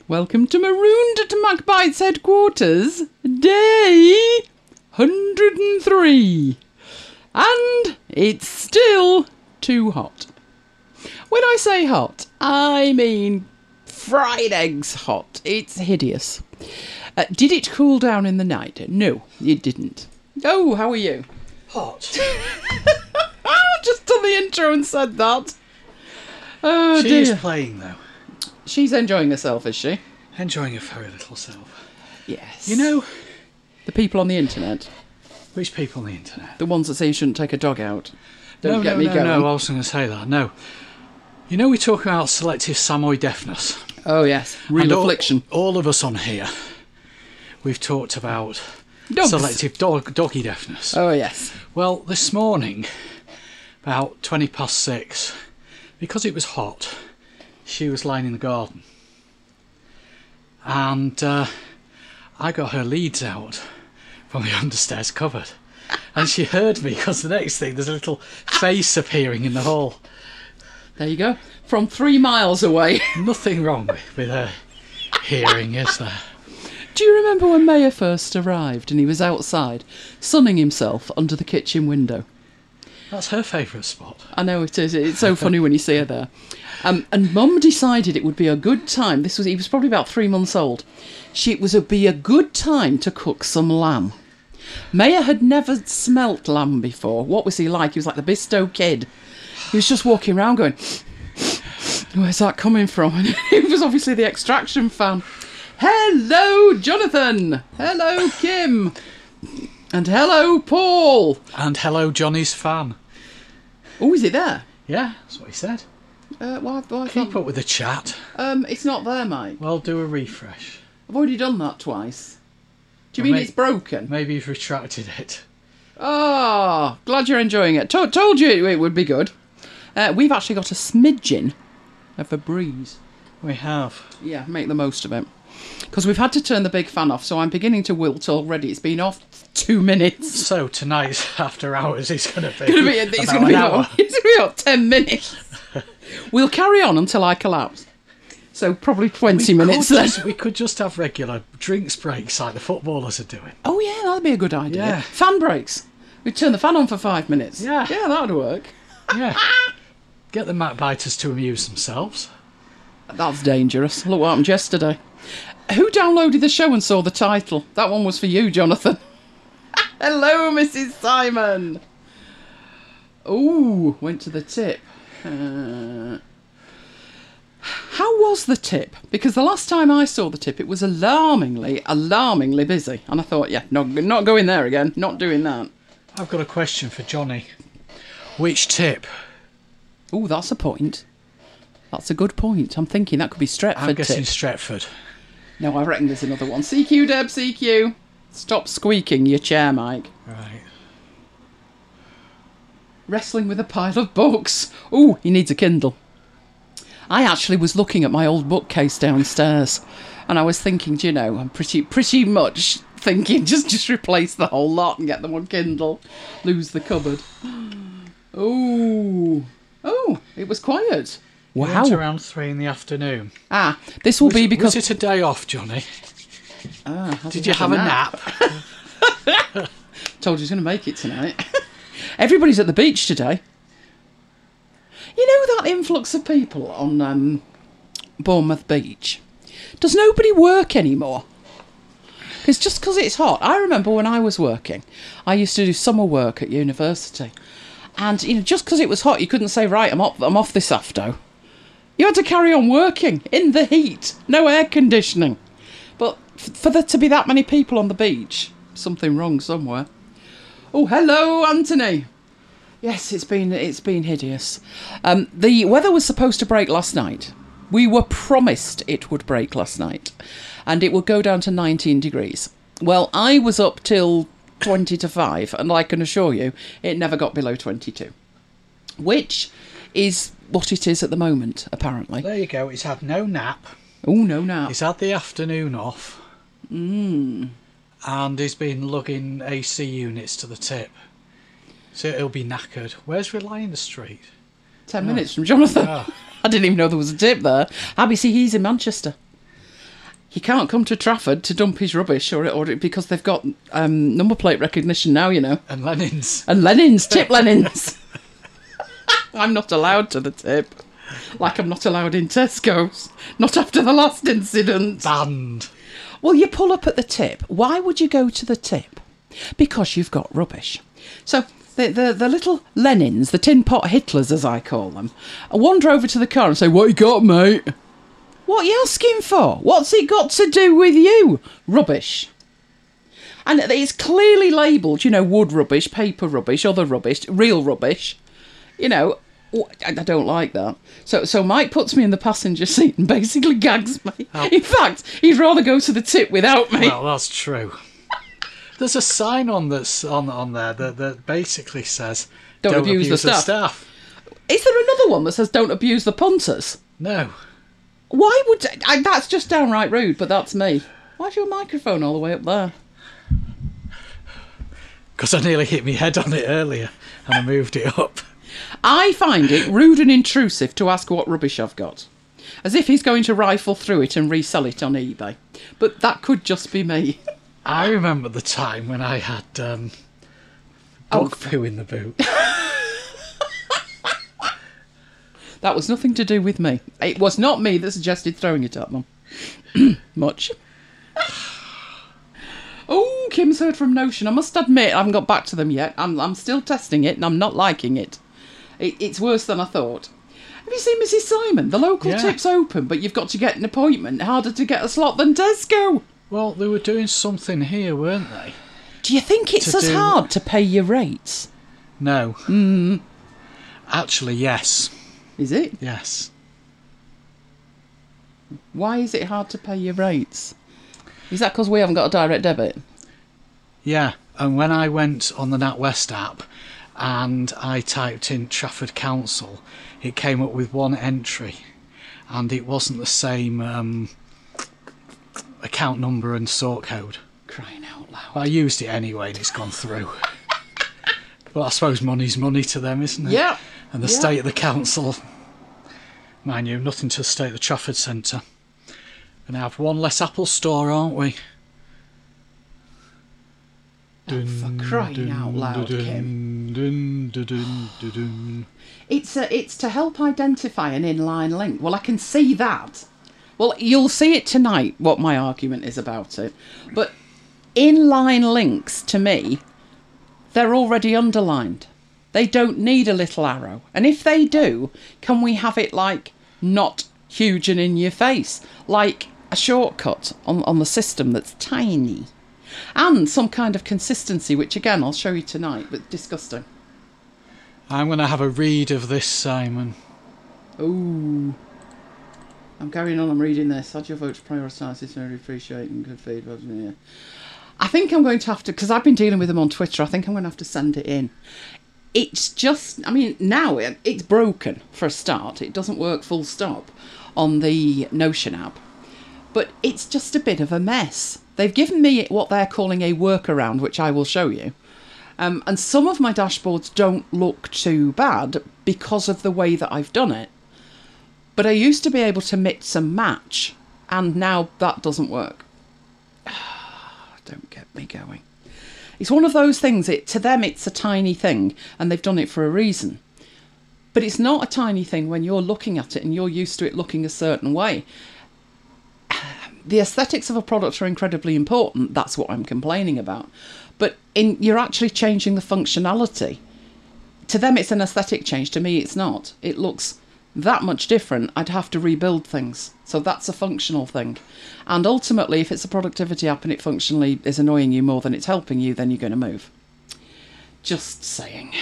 Welcome to Marooned at MacBite's headquarters, day 103. And it's still too hot. When I say hot, I mean fried eggs hot. It's hideous. Did it cool down in the night? No, it didn't. Oh, how are you? Hot. Just done the intro and said that. Oh, She is dear. playing, though. She's enjoying herself, is she? Enjoying her very little self. Yes. You know, The people on the internet. which people on the internet? The ones that say you shouldn't take a dog out. Don't No, get me going. I wasn't going to say that, no. You know, we talk about selective Samoy deafness. Oh, yes. Real And affliction. All of us on here, we've talked about Dogs. selective doggy deafness. Oh, yes. Well, this morning, about 6:20, because it was hot, she was lying in the garden. And I got her leads out from the understairs cupboard. And she heard me, because the next thing, there's a little face appearing in the hall. There you go. From 3 miles away. Nothing wrong with her hearing, is there? Do you remember when Mayor first arrived and he was outside, sunning himself under the kitchen window? That's her favourite spot. I know it is. It's so funny when you see her there. And Mum decided it would be a good time. He was probably about 3 months old. It would be a good time to cook some lamb. Maya had never smelt lamb before. What was he like? He was like the Bisto kid. He was just walking around going, where's that coming from? And he was obviously the Extraction fan. Hello, Jonathan. Hello, Kim. And hello, Paul. And hello, Johnny's fan. Oh, is it there? Yeah, that's what he said. Why Keep up with the chat. it's not there, Mike. Well, do a refresh. I've already done that twice. Do you Well, mean it's broken? Maybe you've retracted it. Oh, glad you're enjoying it. Told you it would be good. We've actually got a smidgen of a breeze. We have. Yeah, make the most of it. Because we've had to turn the big fan off, so I'm beginning to wilt already. It's been off 2 minutes. So tonight's after hours is going to be It's going to be about 10 minutes. We'll carry on until I collapse. So probably 20 minutes then. We could just have regular drinks breaks like the footballers are doing. Oh yeah, that'd be a good idea. Yeah. Fan breaks. We'd turn the fan on for 5 minutes. Yeah. Yeah, that would work. Yeah. Get the MacBiters to amuse themselves. That's dangerous. Look what happened yesterday. Who downloaded the show and saw the title? That one was for you, Jonathan. Hello, Mrs. Simon. Ooh, went to the tip. How was the tip? Because the last time I saw the tip, it was alarmingly busy. And I thought, yeah, not going there again. Not doing that. I've got a question for Johnny. Which tip? Ooh, that's a point. That's a good point. I'm thinking that could be Stretford I'm guessing tip. Stretford. No, I reckon there's another one. CQ, Deb, CQ. Stop squeaking your chair, Mike. Right. Wrestling with a pile of books. Ooh, he needs a Kindle. I actually was looking at my old bookcase downstairs, and I was thinking, do you know, I'm pretty much thinking just replace the whole lot and get them on Kindle. Lose the cupboard. Oh, it was quiet. You Wow. went around 3 in the afternoon. This will be because... Was it a day off, Johnny? Did you have a nap? Told you he's going to make it tonight. Everybody's at the beach today. You know that influx of people on Bournemouth Beach? Does nobody work anymore? Because it's hot. I remember when I was working, I used to do summer work at university. And, you know, just because it was hot, you couldn't say, right, I'm off this afternoon. You had to carry on working in the heat. No air conditioning. But for there to be that many people on the beach, something wrong somewhere. Oh, hello, Anthony. Yes, it's been hideous. The weather was supposed to break last night. We were promised it would break last night. And it would go down to 19 degrees. Well, I was up till 20 to 5, and I can assure you, it never got below 22. Which is what it is at the moment, apparently. There you go. He's had no nap. Oh, no nap. He's had the afternoon off. And he's been lugging AC units to the tip. So he'll be knackered. Where's Reliance Street? 10 minutes from Jonathan. Oh. I didn't even know there was a tip there. Abby, see, he's in Manchester. he can't come to Trafford to dump his rubbish or because they've got number plate recognition now, you know. And Lenin's. And Lenin's, tip Lenin's. I'm not allowed to the tip. Like I'm not allowed in Tesco's. Not after the last incident. Banned. Well, you pull up at the tip. Why would you go to the tip? Because you've got rubbish. So the little Lenins, the tin pot Hitlers as I call them, wander over to the car and say, "What you got, mate?" What are you asking for? What's it got to do with you? Rubbish. And it's clearly labelled, you know, wood rubbish, paper rubbish, other rubbish, real rubbish. You know, I don't like that. So Mike puts me in the passenger seat and basically gags me. Oh. In fact, he'd rather go to the tip without me. Well, that's true. There's a sign on that's on there that basically says, don't abuse the staff. Is there another one that says, don't abuse the punters? No. Why would... that's just downright rude, but that's me. Why's your microphone all the way up there? Because I nearly hit my head on it earlier and I moved it up. I find it rude and intrusive to ask what rubbish I've got. As if he's going to rifle through it and resell it on eBay. But that could just be me. I remember the time when I had dog poo in the boot. That was nothing to do with me. It was not me that suggested throwing it at them. Much. Oh, Kim's heard from Notion. I must admit, I haven't got back to them yet. I'm still testing it and I'm not liking it. It's worse than I thought. Have you seen Mrs. Simon? The local tip's open, but you've got to get an appointment. Harder to get a slot than Tesco. Well, they were doing something here, weren't they? Do you think it's as hard to pay your rates? No. Actually, yes. Is it? Yes. Why is it hard to pay your rates? Is that because we haven't got a direct debit? Yeah, and when I went on the NatWest app and I typed in Trafford Council, it came up with one entry and it wasn't the same account number and sort code. Crying out loud. I used it anyway and it's gone through. But I suppose money's money to them, isn't it? Yeah. And the state of the council, mind you, nothing to the state of the Trafford Centre. Going to have one less Apple store, aren't we? Oh, for crying out loud, Kim. It's to help identify an inline link. Well, I can see that. Well, you'll see it tonight, what my argument is about it. But inline links, to me, they're already underlined. They don't need a little arrow. And if they do, can we have it, like, not huge and in your face? Like a shortcut on the system that's tiny. And some kind of consistency, which, again, I'll show you tonight, but disgusting. I'm going to have a read of this, Simon. Ooh. I'm carrying on, I'm reading this. Had your vote to prioritise this, very appreciating good feedback. Yeah. I think I'm going to have to, because I've been dealing with them on Twitter, I think I'm going to have to send it in. It's just, I mean, now it's broken for a start. It doesn't work full stop on the Notion app. But it's just a bit of a mess. They've given me what they're calling a workaround, which I will show you. And some of my dashboards don't look too bad because of the way that I've done it. But I used to be able to mix and match, and now that doesn't work. Don't get me going. It's one of those things, to them it's a tiny thing, and they've done it for a reason. But it's not a tiny thing when you're looking at it and you're used to it looking a certain way. The aesthetics of a product are incredibly important. That's what I'm complaining about. But you're actually changing the functionality. To them it's an aesthetic change. To me it's not. It looks that much different. I'd have to rebuild things. So that's a functional thing. And ultimately, if it's a productivity app and it functionally is annoying you more than it's helping you, then you're going to move. Just saying.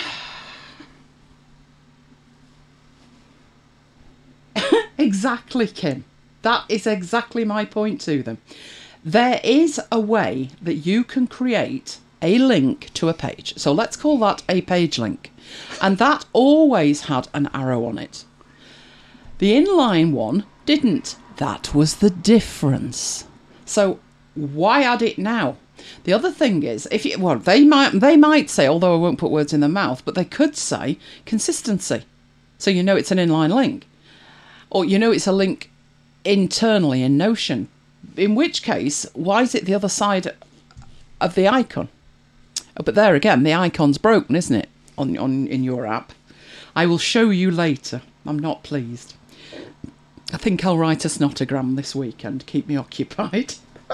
Exactly, Kim. That is exactly my point to them. There is a way that you can create a link to a page. So let's call that a page link. And that always had an arrow on it. The inline one didn't. That was the difference. So why add it now? The other thing is, they might say, although I won't put words in their mouth, but they could say consistency. So you know it's an inline link. Or you know it's a link internally in Notion. In which case, why is it the other side of the icon? Oh, but there again, the icon's broken, isn't it? In your app. I will show you later. I'm not pleased. I think I'll write a snotogram this weekend. Keep me occupied.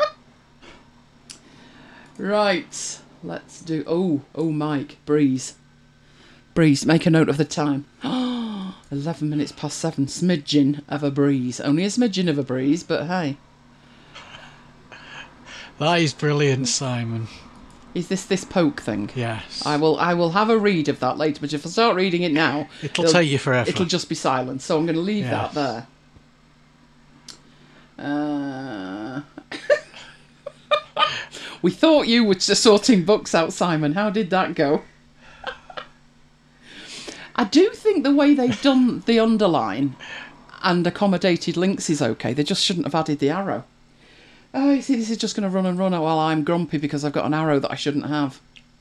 Right. Let's do... Oh, Mike. Breeze. Make a note of the time. 11 minutes past 7. Smidgen of a breeze. Only a smidgen of a breeze, but hey. That is brilliant, Simon. Is this poke thing? Yes. I will have a read of that later, but if I start reading it now... It'll take you forever. It'll just be silent, so I'm going to leave Yes. that there. We thought you were just sorting books out, Simon. How did that go? I do think the way they've done the underline and accommodated links is okay. They just shouldn't have added the arrow. Oh, you see, this is just going to run and run while I'm grumpy because I've got an arrow that I shouldn't have.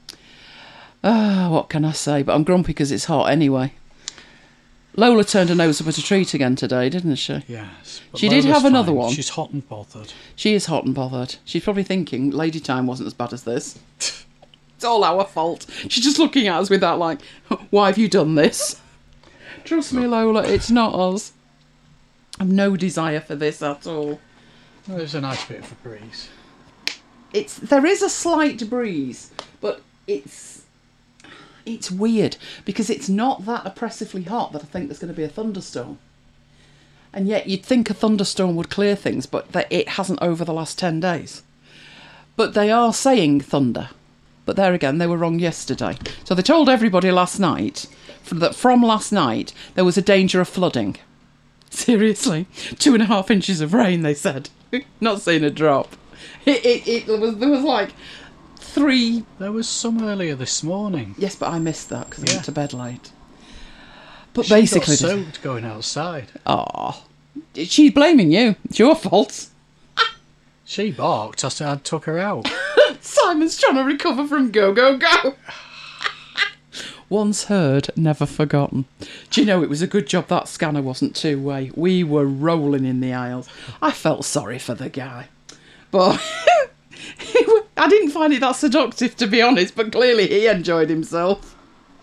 What can I say? But I'm grumpy because it's hot anyway. Lola turned her nose up at a treat again today, didn't she? Yes. She did have another one. She's hot and bothered. She is hot and bothered. She's probably thinking, Lady Time wasn't as bad as this. It's all our fault. She's just looking at us with that like, why have you done this? Trust me, Lola, it's not us. I've no desire for this at all. Well, there's a nice bit of a breeze. There is a slight breeze, but it's weird because it's not that oppressively hot that I think there's going to be a thunderstorm. And yet you'd think a thunderstorm would clear things, but it hasn't over the last 10 days. But they are saying thunder. But there again, they were wrong yesterday. So they told everybody last night that from last night there was a danger of flooding. Seriously, 2.5 inches of rain, they said. Not seeing a drop. There was like 3. There was some earlier this morning. Yes, but I missed that because I went to bed late. But She basically, got soaked going outside. Oh, she's blaming you. It's your fault. She barked. I took her out. Simon's trying to recover from go, go, go. Once heard, never forgotten. Do you know, it was a good job that scanner wasn't two-way. We were rolling in the aisles. I felt sorry for the guy. But I didn't find it that seductive, to be honest, but clearly he enjoyed himself.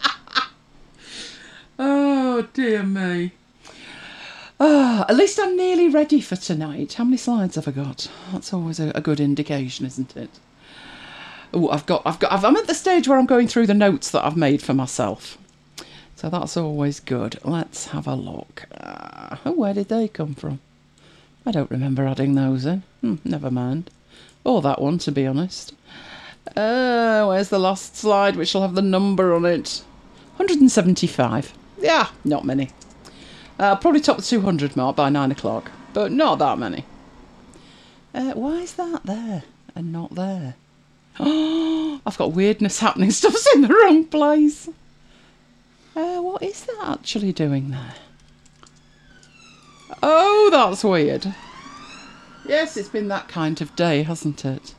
Oh, dear me. At least I'm nearly ready for tonight. How many slides have I got? That's always a good indication, isn't it? Oh, I'm at the stage where I'm going through the notes that I've made for myself. So that's always good. Let's have a look. Where did they come from? I don't remember adding those in. Never mind. Or that one, to be honest. Where's the last slide, which will have the number on it? 175. Yeah, not many. Probably top the 200 mark by 9 o'clock, but not that many. Why is that there and not there? Oh, I've got weirdness happening. Stuff's in the wrong place. What is that actually doing there? Oh, that's weird. Yes, it's been that kind of day, hasn't it?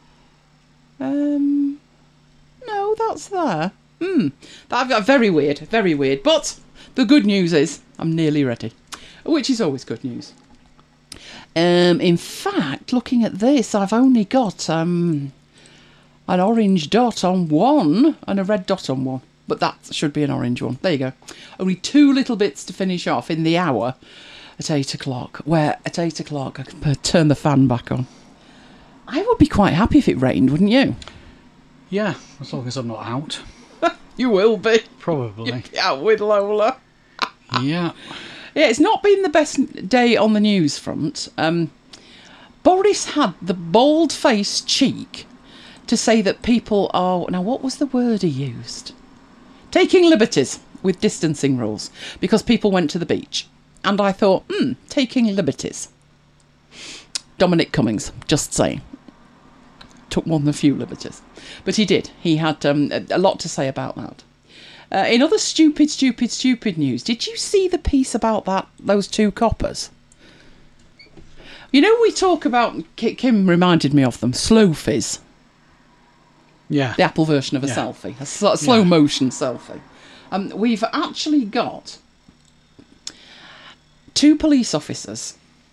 No, that's there. Very weird, very weird. But the good news is I'm nearly ready, which is always good news. In fact, looking at this, I've only got an orange dot on one and a red dot on one. But that should be an orange one. There you go. Only 2 little bits to finish off in the hour at 8 o'clock. Where at 8 o'clock I can turn the fan back on. I would be quite happy if it rained, wouldn't you? Yeah, as long as I'm not out. You will be. Probably. You'll be out with Lola. Yeah. Yeah, it's not been the best day on the news front. Boris had the bald-faced cheek to say that people are... Now, what was the word he used? Taking liberties with distancing rules because people went to the beach. And I thought, taking liberties. Dominic Cummings, just saying. Took more than a few liberties. But he did. He had a lot to say about that. In other stupid news, did you see the piece about those 2 coppers? You know, we talk about... Kim reminded me of them. Slow fizz. Yeah. The Apple version of a selfie. A slow motion selfie. We've actually got 2 police officers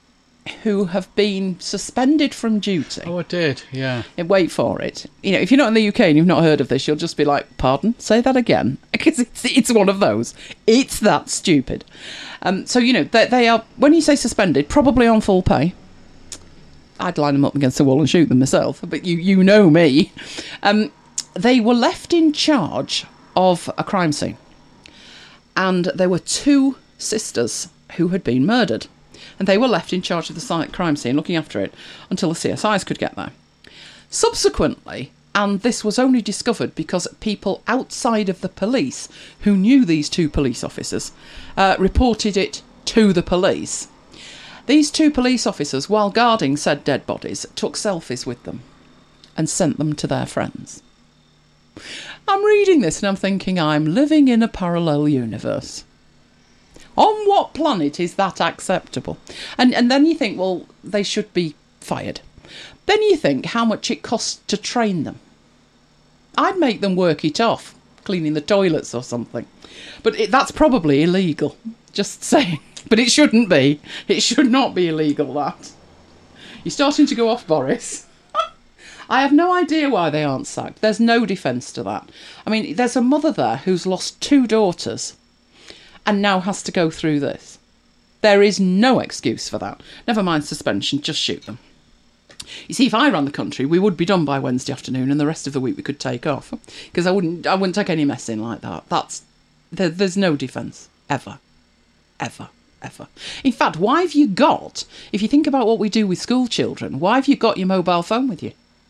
who have been suspended from duty. Oh, I did, yeah. And wait for it. You know, if you're not in the UK and you've not heard of this, you'll just be like, pardon? Say that again. Because it's one of those. It's that stupid. So, you know, they are, when you say suspended, probably on full pay. I'd line them up against the wall and shoot them myself, but you know me. They were left in charge of a crime scene. And there were 2 sisters who had been murdered. And they were left in charge of the crime scene, looking after it, until the CSIs could get there. Subsequently, and this was only discovered because people outside of the police who knew these 2 police officers reported it to the police. These 2 police officers, while guarding said dead bodies, took selfies with them and sent them to their friends. I'm reading this and I'm thinking I'm living in a parallel universe. On what planet is that acceptable? And then you think, well, they should be fired. Then you think how much it costs to train them. I'd make them work it off, cleaning the toilets or something. But that's probably illegal, just saying. But it shouldn't be. It should not be illegal, that. You're starting to go off, Boris. I have no idea why they aren't sacked. There's no defence to that. I mean, there's a mother there who's lost 2 daughters and now has to go through this. There is no excuse for that. Never mind suspension, just shoot them. You see, if I ran the country, we would be done by Wednesday afternoon and the rest of the week we could take off. Because I wouldn't take any messing like that. There's no defence. Ever. Ever. Ever. In fact, why have you got, if you think about what we do with school children, why have you got your mobile phone with you?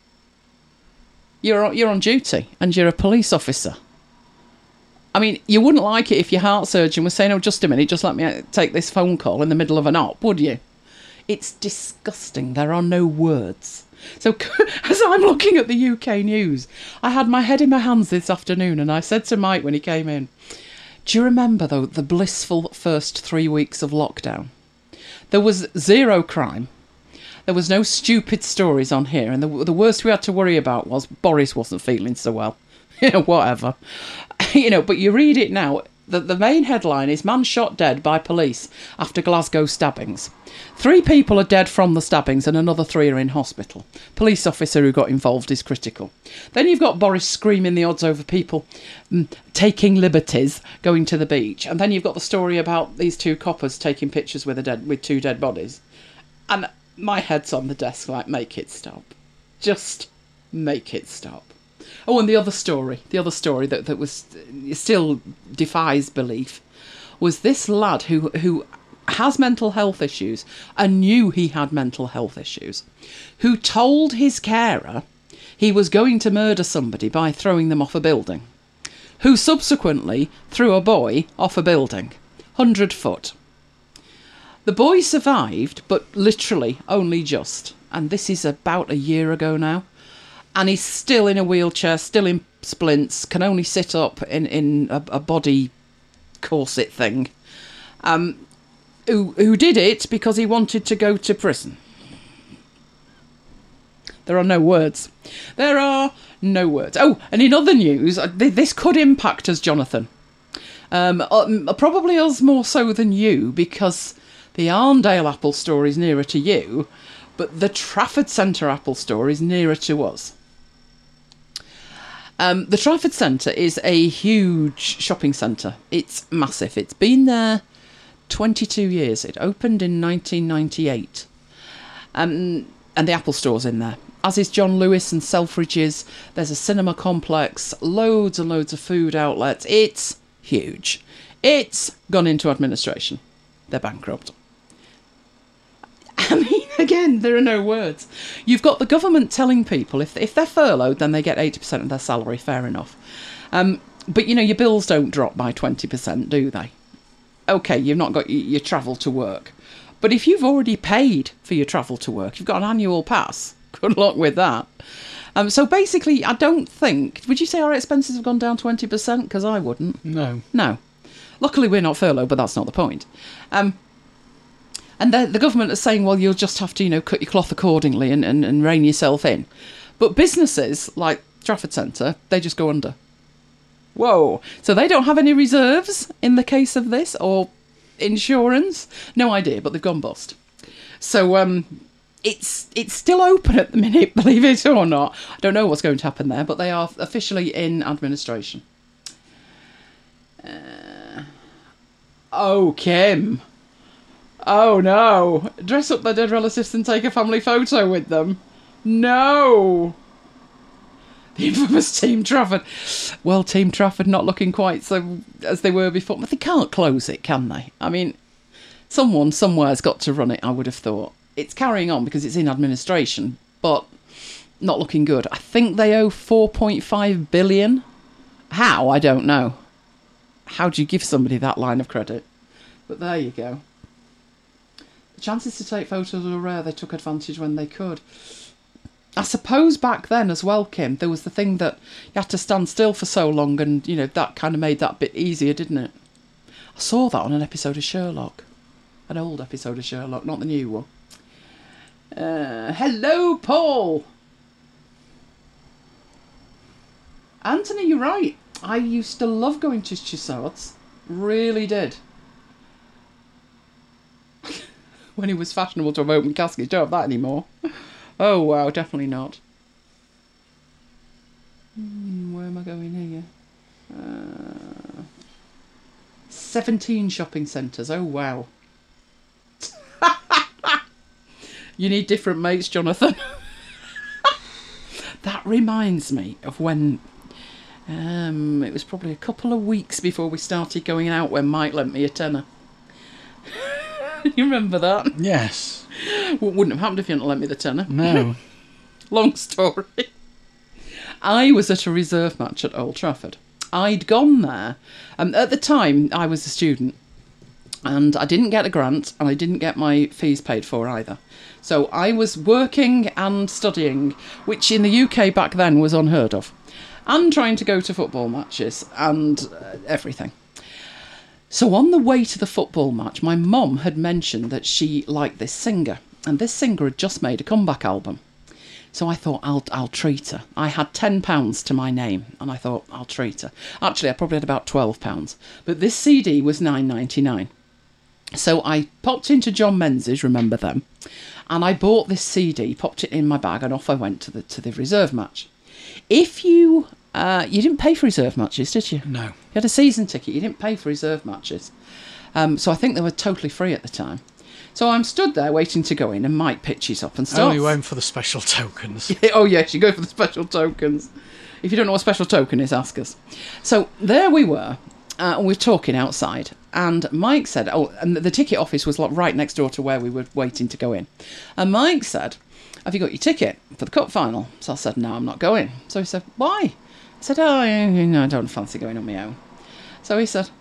You're on duty and you're a police officer. I mean, you wouldn't like it if your heart surgeon was saying, oh, just a minute, just let me take this phone call in the middle of an op, would you? It's disgusting. There are no words. So as I'm looking at the UK news, I had my head in my hands this afternoon and I said to Mike when he came in, do you remember, though, the blissful first 3 weeks of lockdown? There was 0 crime. There was no stupid stories on here. And the worst we had to worry about was Boris wasn't feeling so well. You know, whatever. You know, but you read it now. The main headline is man shot dead by police after Glasgow stabbings. 3 people are dead from the stabbings and another 3 are in hospital. Police officer who got involved is critical. Then you've got Boris screaming the odds over people taking liberties going to the beach. And then you've got the story about these 2 coppers taking pictures with 2 dead bodies. And my head's on the desk like, make it stop. Just make it stop. Oh, and the other story that was still defies belief was this lad who has mental health issues and knew he had mental health issues, who told his carer he was going to murder somebody by throwing them off a building, who subsequently threw a boy off a building, 100 foot. The boy survived, but literally only just, and this is about a year ago now. And he's still in a wheelchair, still in splints, can only sit up in a body corset thing. Who did it because he wanted to go to prison. There are no words. There are no words. Oh, and in other news, this could impact us, Jonathan. Probably us more so than you, because the Arndale Apple store is nearer to you, but the Trafford Centre Apple store is nearer to us. The Trafford Centre is a huge shopping centre. It's massive. It's been there 22 years. It opened in 1998. And the Apple Store's in there. As is John Lewis and Selfridges. There's a cinema complex. Loads and loads of food outlets. It's huge. It's gone into administration. They're bankrupt. I mean, again, there are no words. You've got the government telling people if they're furloughed, then they get 80% of their salary, fair enough. But, you know, your bills don't drop by 20%, do they? OK, you've not got your travel to work. But if you've already paid for your travel to work, you've got an annual pass. Good luck with that. So basically, I don't think... Would you say our expenses have gone down 20%? Because I wouldn't. No. No. Luckily, we're not furloughed, but that's not the point. And the government is saying, well, you'll just have to, you know, cut your cloth accordingly and rein yourself in. But businesses like Trafford Centre, they just go under. Whoa. So they don't have any reserves in the case of this, or insurance? No idea, but they've gone bust. So it's still open at the minute, believe it or not. I don't know what's going to happen there, but they are officially in administration. Oh, Kim. Oh, no. Dress up their dead relatives and take a family photo with them. No. The infamous Team Trafford. Well, Team Trafford not looking quite so as they were before. But they can't close it, can they? I mean, someone somewhere's got to run it, I would have thought. It's carrying on because it's in administration, but not looking good. I think they owe 4.5 billion. How? I don't know. How do you give somebody that line of credit? But there you go. The chances to take photos were rare. They took advantage when they could. I suppose back then as well, Kim, there was the thing that you had to stand still for so long, and, you know, that kind of made that bit easier, didn't it? I saw that on an episode of Sherlock. An old episode of Sherlock, not the new one. Hello, Paul. Anthony, you're right. I used to love going to Tussauds. Really did. When it was fashionable to have open caskets, don't have that anymore. Oh, wow, definitely not. Where am I going here? 17 shopping centres. Oh, wow. You need different mates, Jonathan. That reminds me of when... it was probably a couple of weeks before we started going out when Mike lent me a tenner. You remember that? Yes. What wouldn't have happened if you hadn't lent me the tenner? No. Long story. I was at a reserve match at Old Trafford. I'd gone there. At the time, I was a student. And I didn't get a grant, and I didn't get my fees paid for either. So I was working and studying, which in the UK back then was unheard of. And trying to go to football matches and everything. So on the way to the football match, my mum had mentioned that she liked this singer. And this singer had just made a comeback album. So I thought, I'll treat her. I had £10 to my name, and I thought, I'll treat her. Actually, I probably had about £12. But this CD was $9.99. So I popped into John Menzies, remember them, and I bought this CD, popped it in my bag, and off I went to the reserve match. If you didn't pay for reserve matches, did you? No. You had a season ticket, you didn't pay for reserve matches. So I think they were totally free at the time. So I'm stood there waiting to go in, and Mike pitches up and starts... Only went for the special tokens. Oh yes, you go for the special tokens. If you don't know what a special token is, ask us. So there we were, and we were talking outside, and Mike said, and the ticket office was like right next door to where we were waiting to go in. And Mike said, have you got your ticket for the cup final? So I said, no, I'm not going. So he said, why? I said, I don't fancy going on my own. So he said,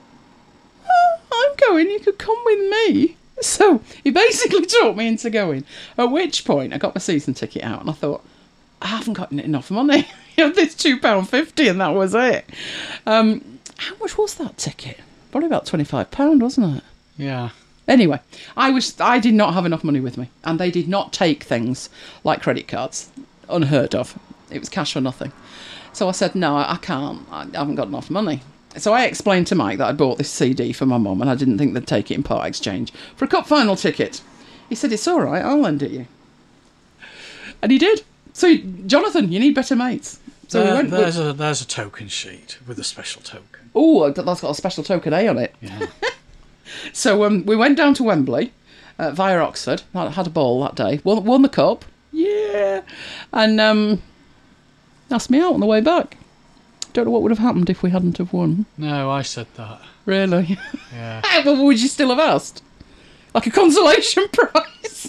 I'm going, you could come with me. So he basically talked me into going, at which point I got my season ticket out and I thought, I haven't got enough money. This £2.50 and that was it. How much was that ticket? Probably about £25, wasn't it? Yeah. Anyway, I did not have enough money with me, and they did not take things like credit cards. Unheard of. It was cash or nothing. So I said, no, I can't. I haven't got enough money. So I explained to Mike that I bought this CD for my mum, and I didn't think they'd take it in part exchange for a cup final ticket. He said, it's all right, I'll lend it you. And he did. So, Jonathan, you need better mates. So we went. There's a token sheet with a special token. Oh, that's got a special token A on it. Yeah. So we went down to Wembley via Oxford. Had a ball that day. Won the cup. Yeah. And asked me out on the way back. Don't know what would have happened if we hadn't have won. No, I said that. Really? Yeah. Well, would you still have asked? Like a consolation prize?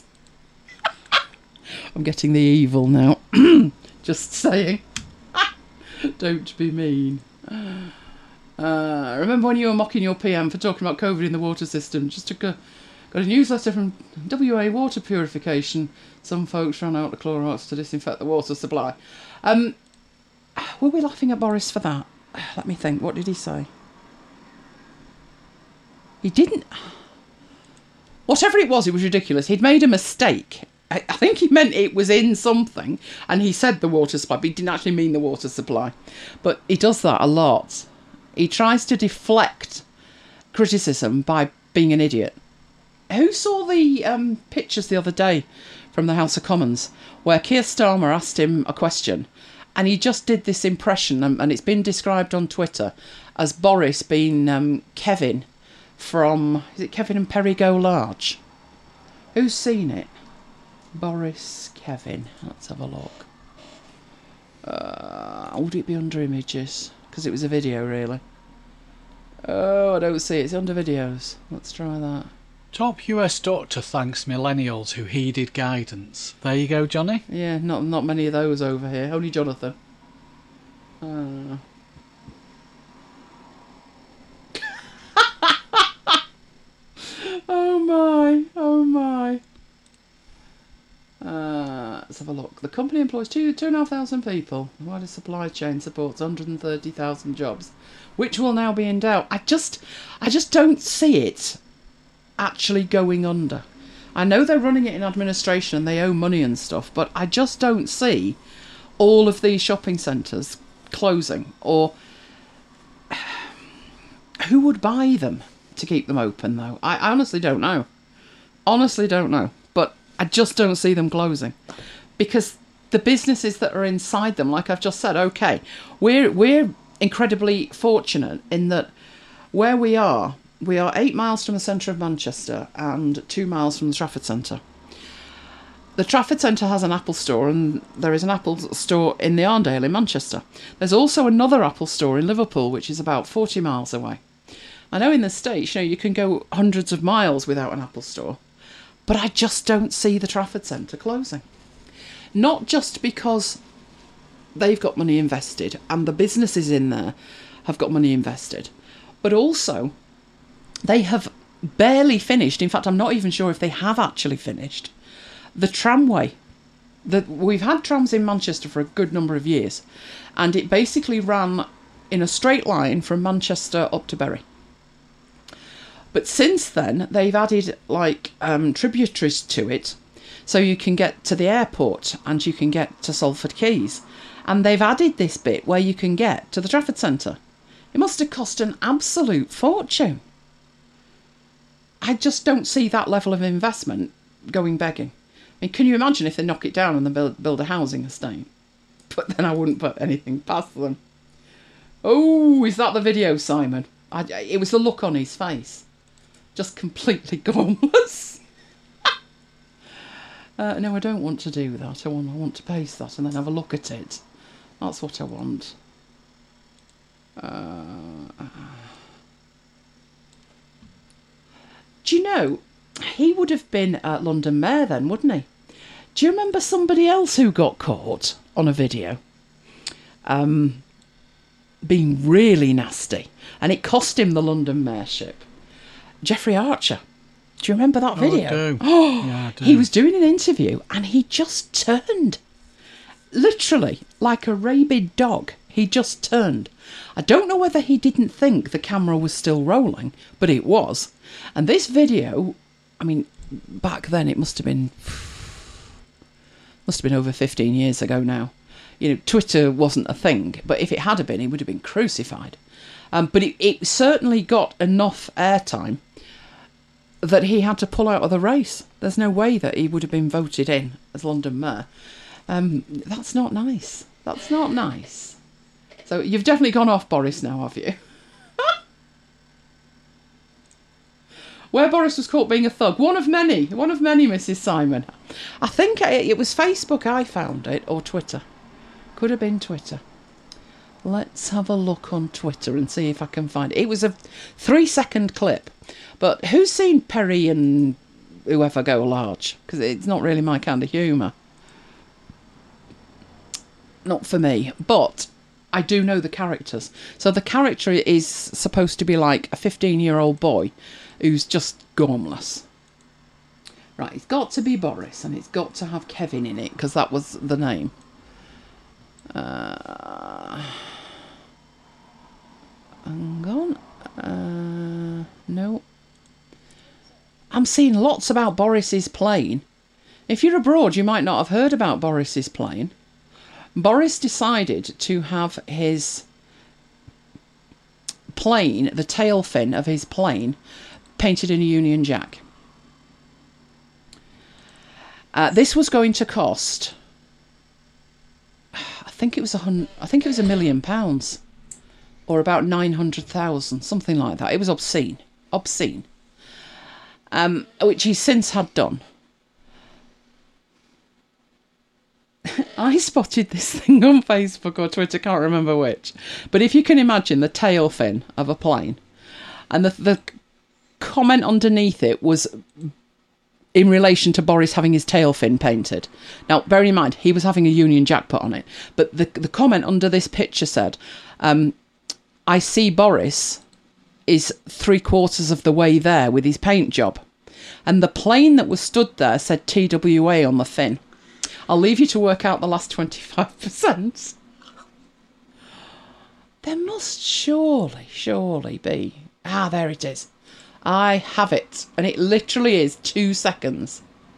I'm getting the evil now. Just saying. Don't be mean. Remember when you were mocking your PM for talking about COVID in the water system? Got a newsletter from WA Water Purification. Some folks ran out the Clorox to disinfect the water supply. Were we laughing at Boris for that? Let me think. What did he say? He didn't... Whatever it was ridiculous. He'd made a mistake. I think he meant it was in something, and he said the water supply, but he didn't actually mean the water supply. But he does that a lot. He tries to deflect criticism by being an idiot. Who saw the pictures the other day from the House of Commons where Keir Starmer asked him a question and he just did this impression, and it's been described on Twitter as Boris being Kevin from, is it Kevin and Perry Go Large? Who's seen it? Boris, Kevin. Let's have a look. Would it be under images? Because it was a video, really. Oh, I don't see it. It's under videos. Let's try that. Top US doctor thanks millennials who heeded guidance. There you go, Johnny. Yeah, not many of those over here. Only Jonathan. Oh my, oh my. Let's have a look. The company employs 2,500 people. The wider supply chain supports 130,000 jobs, which will now be in doubt. I just don't see it actually going under. I know they're running it in administration and they owe money and stuff, but I just don't see all of these shopping centres closing. Or who would buy them to keep them open, though? I honestly don't know. Honestly don't know. But I just don't see them closing. Because the businesses that are inside them, like I've just said, okay, we're incredibly fortunate in that where we are 8 miles from the centre of Manchester and 2 miles from the Trafford Centre. The Trafford Centre has an Apple store, and there is an Apple store in the Arndale in Manchester. There's also another Apple store in Liverpool, which is about 40 miles away. I know in the States, you can go hundreds of miles without an Apple store, but I just don't see the Trafford Centre closing. Not just because they've got money invested and the businesses in there have got money invested, but also they have barely finished. In fact, I'm not even sure if they have actually finished the tramway. We've had trams in Manchester for a good number of years, and it basically ran in a straight line from Manchester up to Bury. But since then, they've added tributaries to it, so you can get to the airport and you can get to Salford Quays. And they've added this bit where you can get to the Trafford Centre. It must have cost an absolute fortune. I just don't see that level of investment going begging. I mean, can you imagine if they knock it down and then build a housing estate? But then I wouldn't put anything past them. Oh, is that the video, Simon? It was the look on his face. Just completely gormless. No, I don't want to do that. I want to paste that and then have a look at it. That's what I want. Do you know, he would have been London Mayor then, wouldn't he? Do you remember somebody else who got caught on a video? Being really nasty. And it cost him the London Mayorship. Jeffrey Archer. Do you remember that video? I do. Oh, yeah, I do. He was doing an interview and he just turned. Literally, like a rabid dog. He just turned. I don't know whether he didn't think the camera was still rolling, but it was. And this video, I mean, back then it must have been over 15 years ago now. Twitter wasn't a thing, but if it had been, he would have been crucified. But it certainly got enough airtime that he had to pull out of the race. There's no way that he would have been voted in as London Mayor. That's not nice. That's not nice. So you've definitely gone off Boris now, have you? Where Boris was caught being a thug. One of many, Mrs. Simon. I think it was Facebook I found it, or Twitter. Could have been Twitter. Let's have a look on Twitter and see if I can find it. It was a 3-second clip. But who's seen Perry and whoever Go Large? Because it's not really my kind of humour. Not for me. But I do know the characters. So the character is supposed to be like a 15-year-old boy who's just gormless. Right, it's got to be Boris and it's got to have Kevin in it because that was the name. Hang on. No. I'm seeing lots about Boris's plane. If you're abroad, you might not have heard about Boris's plane. Boris decided to have his plane, the tail fin of his plane, painted in a Union Jack. This was going to cost, I think it was £1 million, or about 900,000, something like that. It was obscene. Which he since had done. I spotted this thing on Facebook or Twitter, can't remember which. But if you can imagine the tail fin of a plane, and the comment underneath it was in relation to Boris having his tail fin painted. Now, bear in mind, he was having a Union Jack put on it. But the comment under this picture said, I see Boris is 3/4 of the way there with his paint job. And the plane that was stood there said TWA on the fin. I'll leave you to work out the last 25%. There must surely be. Ah, there it is. I have it. And it literally is 2 seconds.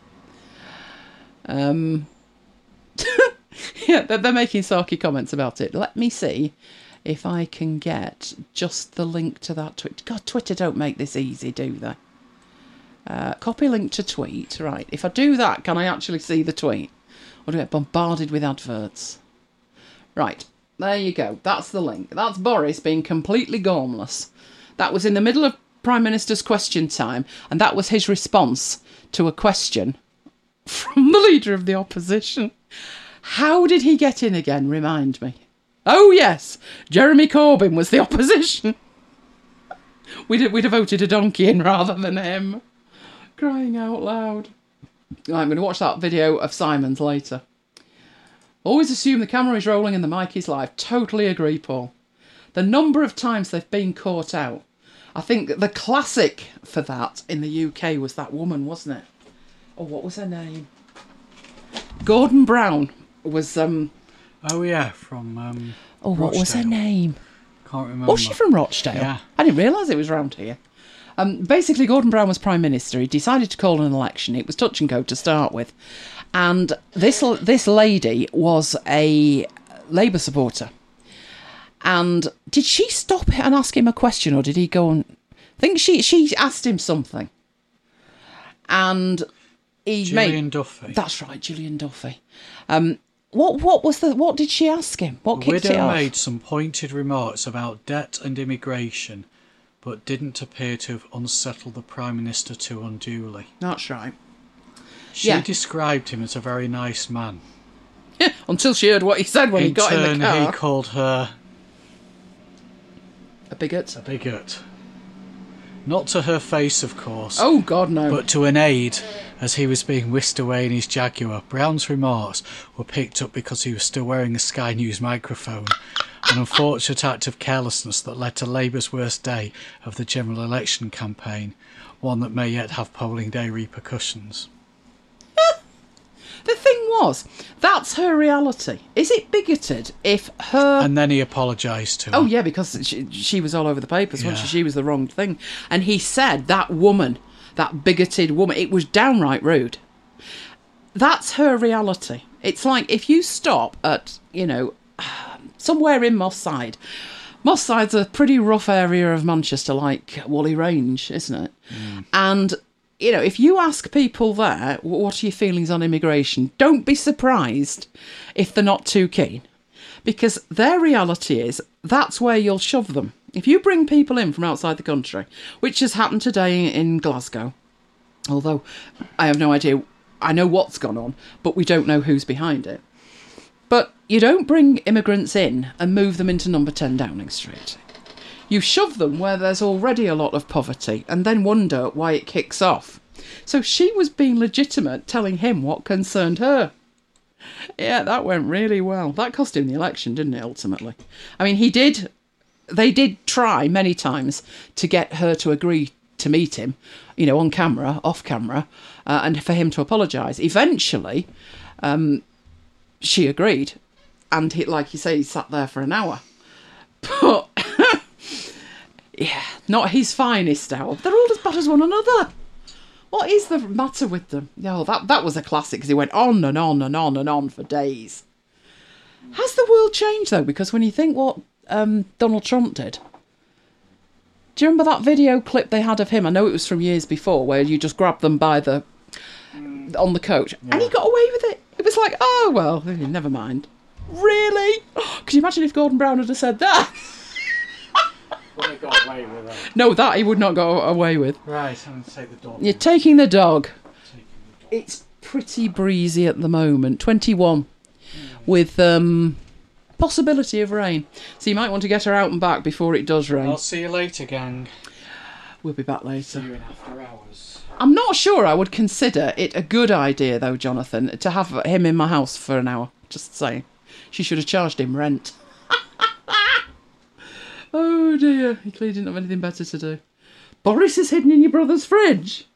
Yeah, they're making sarky comments about it. Let me see if I can get just the link to that tweet. God, Twitter don't make this easy, do they? Copy link to tweet. Right, if I do that, can I actually see the tweet? Or do I get bombarded with adverts? Right, there you go. That's the link. That's Boris being completely gormless. That was in the middle of Prime Minister's question time, and that was his response to a question from the Leader of the Opposition. How did he get in again? Remind me. Oh, yes, Jeremy Corbyn was the opposition. We'd have voted a donkey in rather than him. Crying out loud. I'm going to watch that video of Simon's later. Always assume the camera is rolling and the mic is live. Totally agree, Paul. The number of times they've been caught out. I think the classic for that in the UK was that woman, wasn't it? Oh, what was her name? Gordon Brown was... Oh, yeah, from what Rochdale. Was her name? Can't remember. Was she from Rochdale? Yeah. I didn't realise it was round here. Basically, Gordon Brown was Prime Minister. He decided to call an election. It was touch and go to start with. And this lady was a Labour supporter. And did she stop and ask him a question, or did he go and... I think she asked him something. And he Gillian Duffy. That's right, Gillian Duffy. What did she ask him? What kicked it off? The widow made some pointed remarks about debt and immigration, but didn't appear to have unsettled the Prime Minister too unduly. That's right. She described him as a very nice man. Yeah, until she heard what he said when he got in the car. In turn, he called her... A bigot? A bigot. Not to her face, of course. Oh, God, no. But to an aide as he was being whisked away in his Jaguar. Brown's remarks were picked up because he was still wearing a Sky News microphone. An unfortunate act of carelessness that led to Labour's worst day of the general election campaign, one that may yet have polling day repercussions. The thing was, that's her reality. Is it bigoted if her... And then he apologised to her. Oh, yeah, because she was all over the papers, wasn't she? She was the wrong thing. And he said, that woman, that bigoted woman, it was downright rude. That's her reality. It's like if you stop at, somewhere in Moss Side. Moss Side's a pretty rough area of Manchester, like Whalley Range, isn't it? Mm. And... if you ask people there, what are your feelings on immigration, don't be surprised if they're not too keen. Because their reality is, that's where you'll shove them. If you bring people in from outside the country, which has happened today in Glasgow, although I have no idea, I know what's gone on, but we don't know who's behind it. But you don't bring immigrants in and move them into number 10 Downing Street. You shove them where there's already a lot of poverty and then wonder why it kicks off. So she was being legitimate, telling him what concerned her. Yeah, that went really well. That cost him the election, didn't it, ultimately? I mean, they did try many times to get her to agree to meet him, on camera, off camera, and for him to apologise. Eventually, she agreed. And he, like you say, he sat there for an hour. But... yeah, not his finest hour. They're all as bad as one another. What is the matter with them? No, that was a classic because he went on and on and on and on for days. Has the world changed, though? Because when you think what Donald Trump did... Do you remember that video clip they had of him? I know it was from years before, where you just grab them by the on the coach, and he got away with it. It was like, oh, well, never mind. Really? Could you imagine if Gordon Brown had said that? Would have got away with it. No, that he would not go away with. Right, I'm going to take the dog. You're taking the dog. It's pretty breezy at the moment. 21 with possibility of rain. So you might want to get her out and back before it does rain. I'll see you later, gang. We'll be back later. See you in after hours. I'm not sure I would consider it a good idea, though, Jonathan, to have him in my house for an hour. Just saying. She should have charged him rent. Oh dear, he clearly didn't have anything better to do. Boris is hidden in your brother's fridge.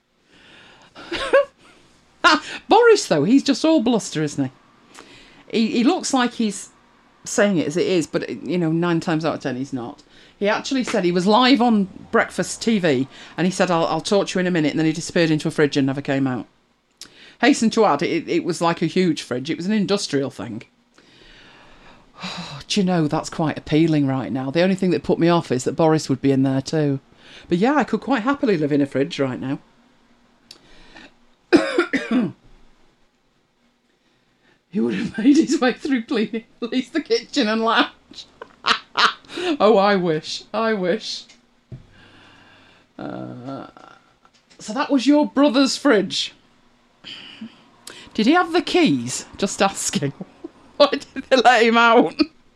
Boris, though, he's just all bluster, isn't he? He looks like he's saying it as it is, but, 9 times out of 10 he's not. He actually said he was live on breakfast TV, and he said, I'll talk to you in a minute, and then he disappeared into a fridge and never came out. Hasten to add, it was like a huge fridge. It was an industrial thing. Do you know, that's quite appealing right now. The only thing that put me off is that Boris would be in there too. But yeah, I could quite happily live in a fridge right now. He would have made his way through cleaning at least the kitchen and lounge. Oh, I wish. So that was your brother's fridge. Did he have the keys? Just asking. Why did they let him out?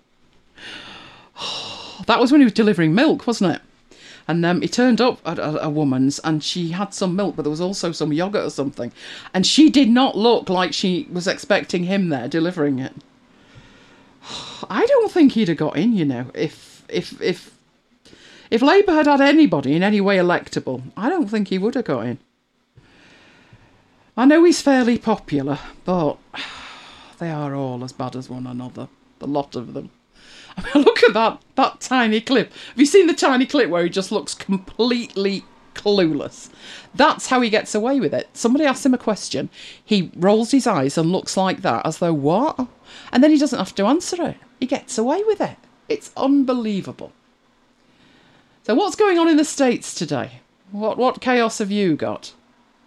That was when he was delivering milk, wasn't it? And he turned up at a woman's, and she had some milk, but there was also some yoghurt or something. And she did not look like she was expecting him there delivering it. I don't think he'd have got in, if Labour had anybody in any way electable. I don't think he would have got in. I know he's fairly popular, but they are all as bad as one another. The lot of them. I mean, look at that tiny clip. Have you seen the tiny clip where he just looks completely clueless? That's how he gets away with it. Somebody asks him a question, he rolls his eyes and looks like that, as though, what? And then he doesn't have to answer it. He gets away with it. It's unbelievable. So what's going on in the States today? What chaos have you got?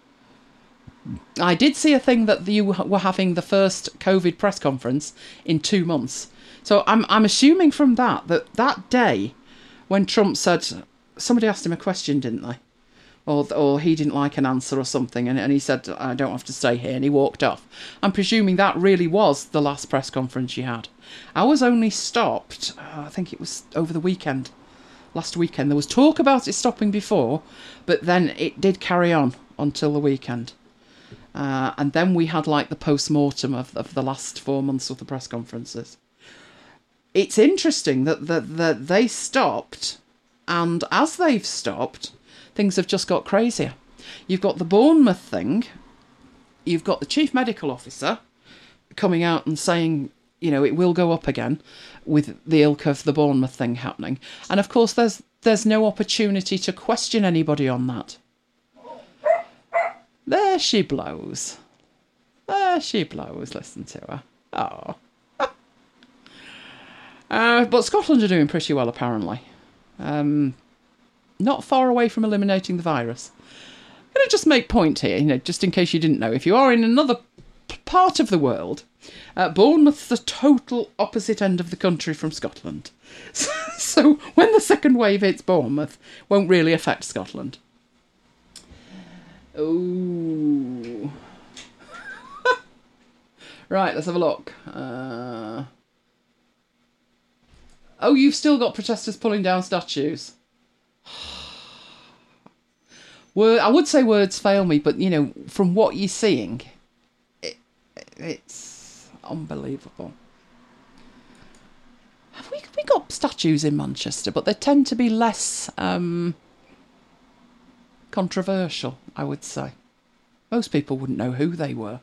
I did see a thing that you were having the first COVID press conference in 2 months. So I'm assuming from that day when Trump said, somebody asked him a question, didn't they? Or he didn't like an answer or something, and he said, I don't have to stay here, and he walked off. I'm presuming that really was the last press conference you had. Ours only stopped, I think it was over the weekend, last weekend. There was talk about it stopping before, but then it did carry on until the weekend. And then we had like the post-mortem of the last 4 months of the press conferences. It's interesting that they stopped, and as they've stopped, things have just got crazier. You've got the Bournemouth thing, you've got the chief medical officer coming out and saying, it will go up again with the ilk of the Bournemouth thing happening. And of course, there's no opportunity to question anybody on that. There she blows. Listen to her. Oh. But Scotland are doing pretty well, apparently. Not far away from eliminating the virus. I'm going to just make point here, just in case you didn't know. If you are in another part of the world, Bournemouth's the total opposite end of the country from Scotland. So when the second wave hits Bournemouth, won't really affect Scotland. Ooh. Right, let's have a look. Oh, you've still got protesters pulling down statues. I would say words fail me, but, from what you're seeing, it's unbelievable. Have we got statues in Manchester, but they tend to be less controversial, I would say. Most people wouldn't know who they were.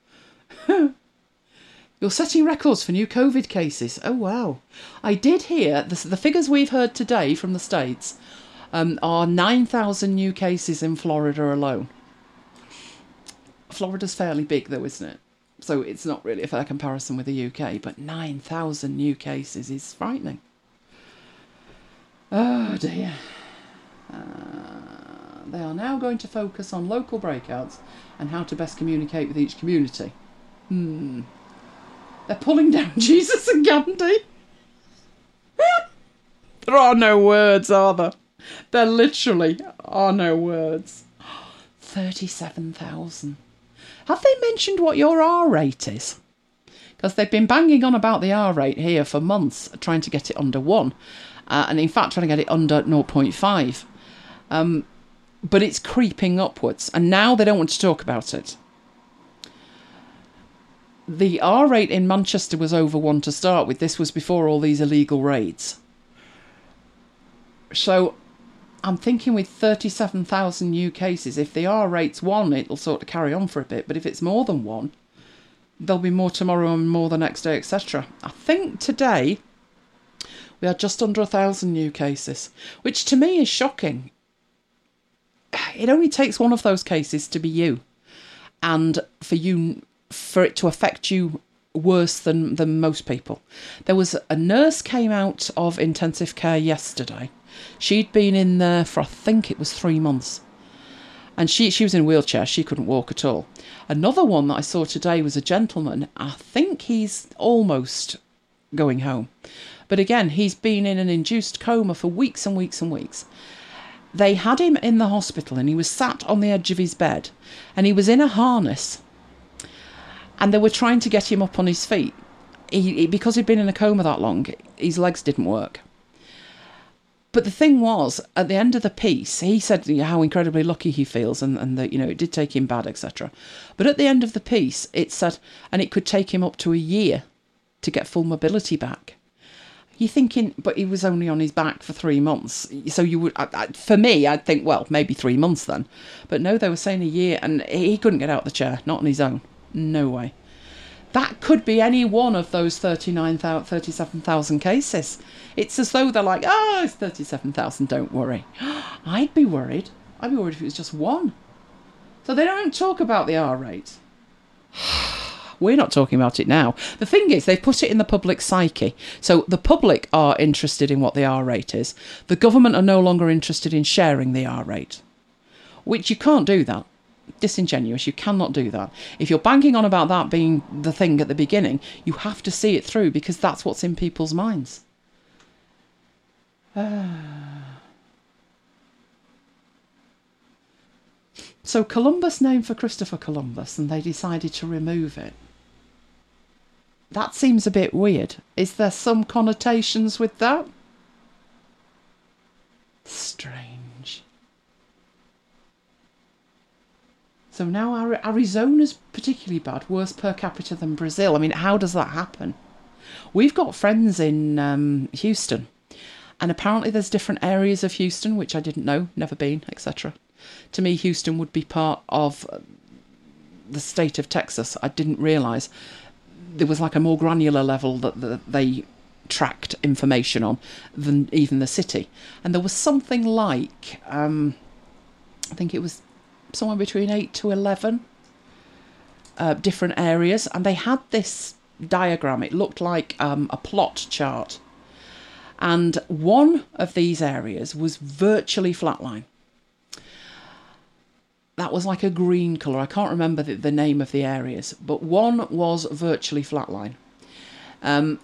You're setting records for new COVID cases. Oh, wow. I did hear, the figures we've heard today from the States are 9,000 new cases in Florida alone. Florida's fairly big, though, isn't it? So it's not really a fair comparison with the UK, but 9,000 new cases is frightening. Oh, dear. They are now going to focus on local breakouts and how to best communicate with each community. They're pulling down Jesus and Gandhi. There are no words, are there? There literally are no words. 37,000. Have they mentioned what your R rate is? Because they've been banging on about the R rate here for months, trying to get it under 1. And in fact, trying to get it under 0.5. But it's creeping upwards. And now they don't want to talk about it. The R rate in Manchester was over 1 to start with. This was before all these illegal raids. So I'm thinking with 37,000 new cases, if the R rate's 1, it'll sort of carry on for a bit. But if it's more than 1, there'll be more tomorrow and more the next day, etc. I think today we had just under 1,000 new cases, which to me is shocking. It only takes one of those cases to be you, and for it to affect you worse than most people. There was a nurse came out of intensive care yesterday. She'd been in there for, I think it was 3 months. And she was in a wheelchair. She couldn't walk at all. Another one that I saw today was a gentleman. I think he's almost going home. But again, he's been in an induced coma for weeks and weeks and weeks. They had him in the hospital and he was sat on the edge of his bed. And he was in a harness. And they were trying to get him up on his feet. Because he'd been in a coma that long, his legs didn't work. But the thing was, at the end of the piece, he said how incredibly lucky he feels and that, it did take him bad, etc. But at the end of the piece, it said, and it could take him up to a year to get full mobility back. You're thinking, but he was only on his back for 3 months. So you would, for me, I'd think, well, maybe 3 months then. But no, they were saying a year, and he couldn't get out of the chair, not on his own. No way. That could be any one of those 37,000 cases. It's as though they're like, it's 37,000, don't worry. I'd be worried. I'd be worried if it was just 1. So they don't talk about the R rate. We're not talking about it now. The thing is, they've put it in the public psyche. So the public are interested in what the R rate is. The government are no longer interested in sharing the R rate. Which you can't do that. Disingenuous. You cannot do that. If you're banking on about that being the thing at the beginning, you have to see it through because that's what's in people's minds. So Columbus named for Christopher Columbus and they decided to remove it. That seems a bit weird. Is there some connotations with that? Strange. So now Arizona's particularly bad, worse per capita than Brazil. I mean, how does that happen? We've got friends in Houston, and apparently there's different areas of Houston, which I didn't know, never been, etc. To me, Houston would be part of the state of Texas. I didn't realise there was like a more granular level that they tracked information on than even the city. And there was something like, I think it was somewhere between 8 to 11 different areas, and they had this diagram. It looked like a plot chart, and one of these areas was virtually flatline. That was like a green colour. I can't remember the name of the areas, but one was virtually flatline. There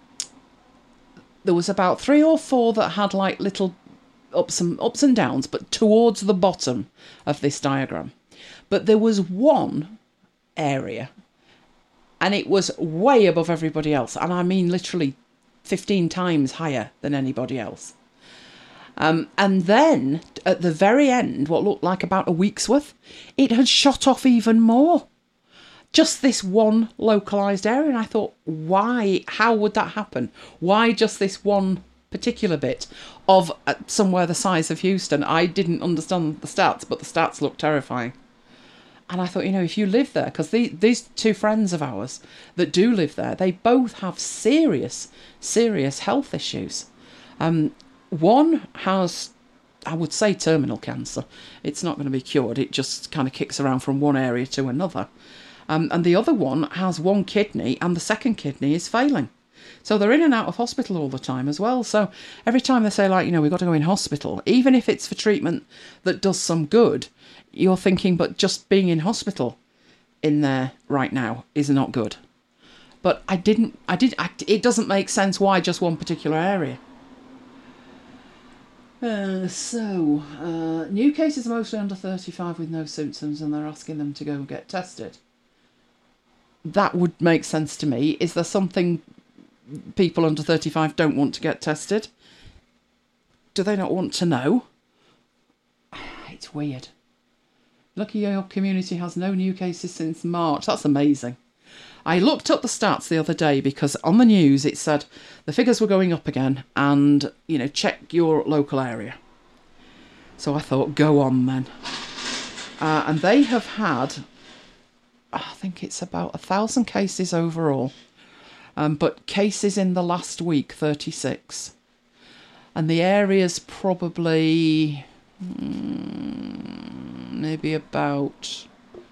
was about 3 or 4 that had like little ups and downs, but towards the bottom of this diagram. But there was one area, and it was way above everybody else, and I mean literally 15 times higher than anybody else. And then at the very end, what looked like about a week's worth, it had shot off even more. Just this one localised area, and I thought, why? How would that happen? Why just this one particular bit of somewhere the size of Houston? I didn't understand the stats, but the stats looked terrifying. And I thought, if you live there, because these 2 friends of ours that do live there, they both have serious health issues. One has, I would say, terminal cancer. It's not going to be cured. It just kind of kicks around from one area to another. And the other one has one kidney, and the second kidney is failing. So they're in and out of hospital all the time as well. So every time they say, like, we've got to go in hospital, even if it's for treatment that does some good, you're thinking, but just being in hospital in there right now is not good. But it doesn't make sense why just one particular area. New cases are mostly under 35 with no symptoms, and they're asking them to go get tested. That would make sense to me. Is there something people under 35 don't want to get tested? Do they not want to know? It's weird. Lucky your community has no new cases since March. That's amazing. I looked up the stats the other day because on the news it said the figures were going up again and, check your local area. So I thought, go on then. And they have had, I think it's about 1,000 cases overall. But cases in the last week, 36. And the area's probably maybe about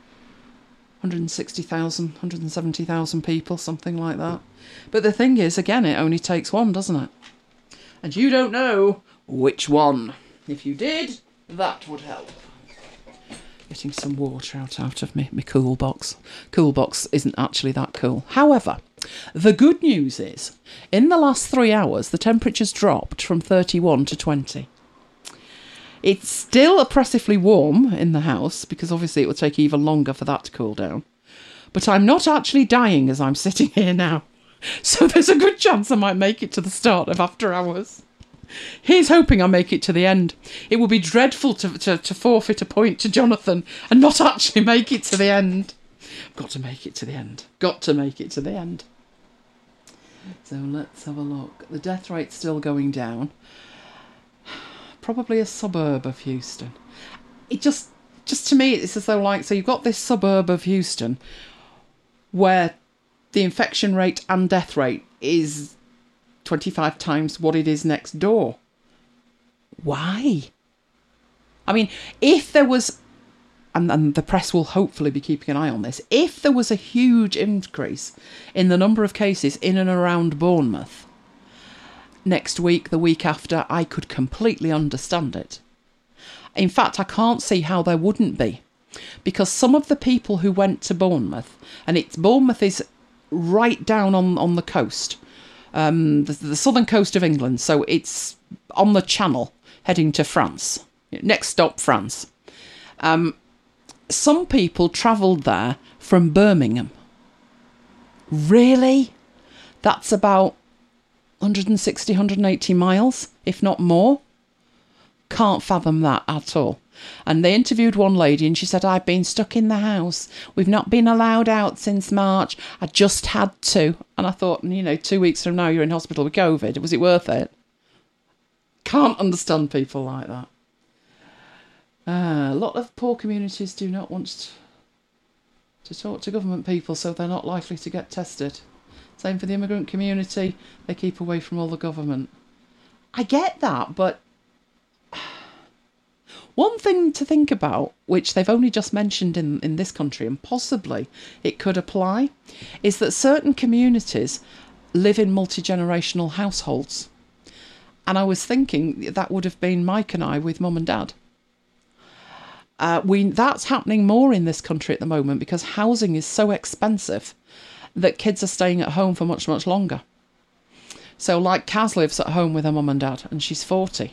160,000, 170,000 people, something like that. But the thing is, again, it only takes one, doesn't it? And you don't know which one. If you did, that would help. Getting some water out of my cool box. Cool box isn't actually that cool. However, the good news is, in the last 3 hours, the temperature's dropped from 31 to 20. It's still oppressively warm in the house, because obviously it will take even longer for that to cool down. But I'm not actually dying as I'm sitting here now. So there's a good chance I might make it to the start of After Hours. Here's hoping I make it to the end. It would be dreadful to forfeit a point to Jonathan and not actually make it to the end. I've got to make it to the end. Got to make it to the end. So let's have a look. The death rate's still going down. Probably a suburb of Houston. It just to me, it's as though, so you've got this suburb of Houston where the infection rate and death rate is 25 times what it is next door. Why? I mean, if there was, and the press will hopefully be keeping an eye on this, if there was a huge increase in the number of cases in and around Bournemouth, next week, the week after, I could completely understand it. In fact, I can't see how there wouldn't be, because some of the people who went to Bournemouth, and Bournemouth is right down on the coast, the southern coast of England, so it's on the Channel heading to France. Next stop, France. Some people travelled there from Birmingham. Really? That's about 160, 180 miles, if not more. Can't fathom that at all. And they interviewed one lady and she said, I've been stuck in the house. We've not been allowed out since March. I just had to. And I thought, 2 weeks from now you're in hospital with COVID. Was it worth it? Can't understand people like that. A lot of poor communities do not want to talk to government people, so they're not likely to get tested. Same for the immigrant community. They keep away from all the government. I get that, but one thing to think about, which they've only just mentioned in this country, and possibly it could apply, is that certain communities live in multi-generational households. And I was thinking that would have been Mike and I with Mum and Dad. That's happening more in this country at the moment because housing is so expensive that kids are staying at home for much, much longer. So like Kaz lives at home with her mum and dad and she's 40.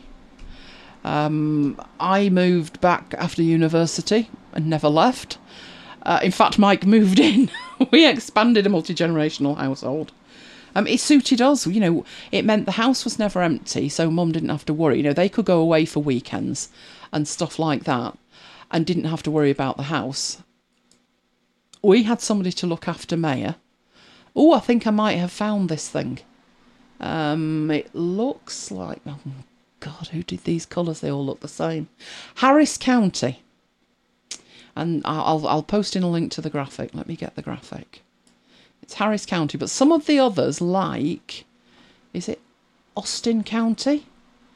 I moved back after university and never left. In fact, Mike moved in. We expanded a multi-generational household. It suited us, it meant the house was never empty, so Mum didn't have to worry. They could go away for weekends and stuff like that and didn't have to worry about the house. We had somebody to look after Maya. Oh, I think I might have found this thing. It looks like, oh God, who did these colours? They all look the same. Harris County. And I'll post in a link to the graphic. Let me get the graphic. It's Harris County, but some of the others, like, is it Austin County?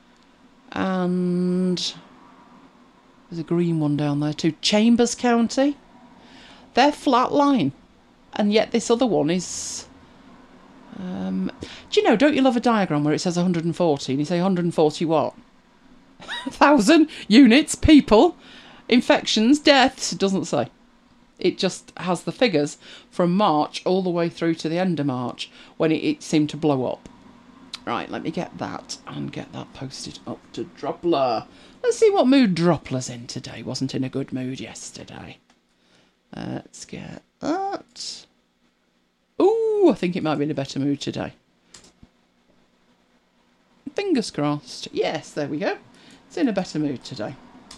And there's a green one down there too. Chambers County. They're flat line. And yet this other one is Do you know, don't you love a diagram where it says 140 and you say 140 what? 1,000 units, people, infections, deaths, it doesn't say. It just has the figures from March all the way through to the end of March when it seemed to blow up. Right, let me get that and get that posted up to Droppler. Let's see what mood Droppler's in today. Wasn't in a good mood yesterday. Let's get that. Ooh, I think it might be in a better mood today. Fingers crossed. Yes, there we go. It's in a better mood today.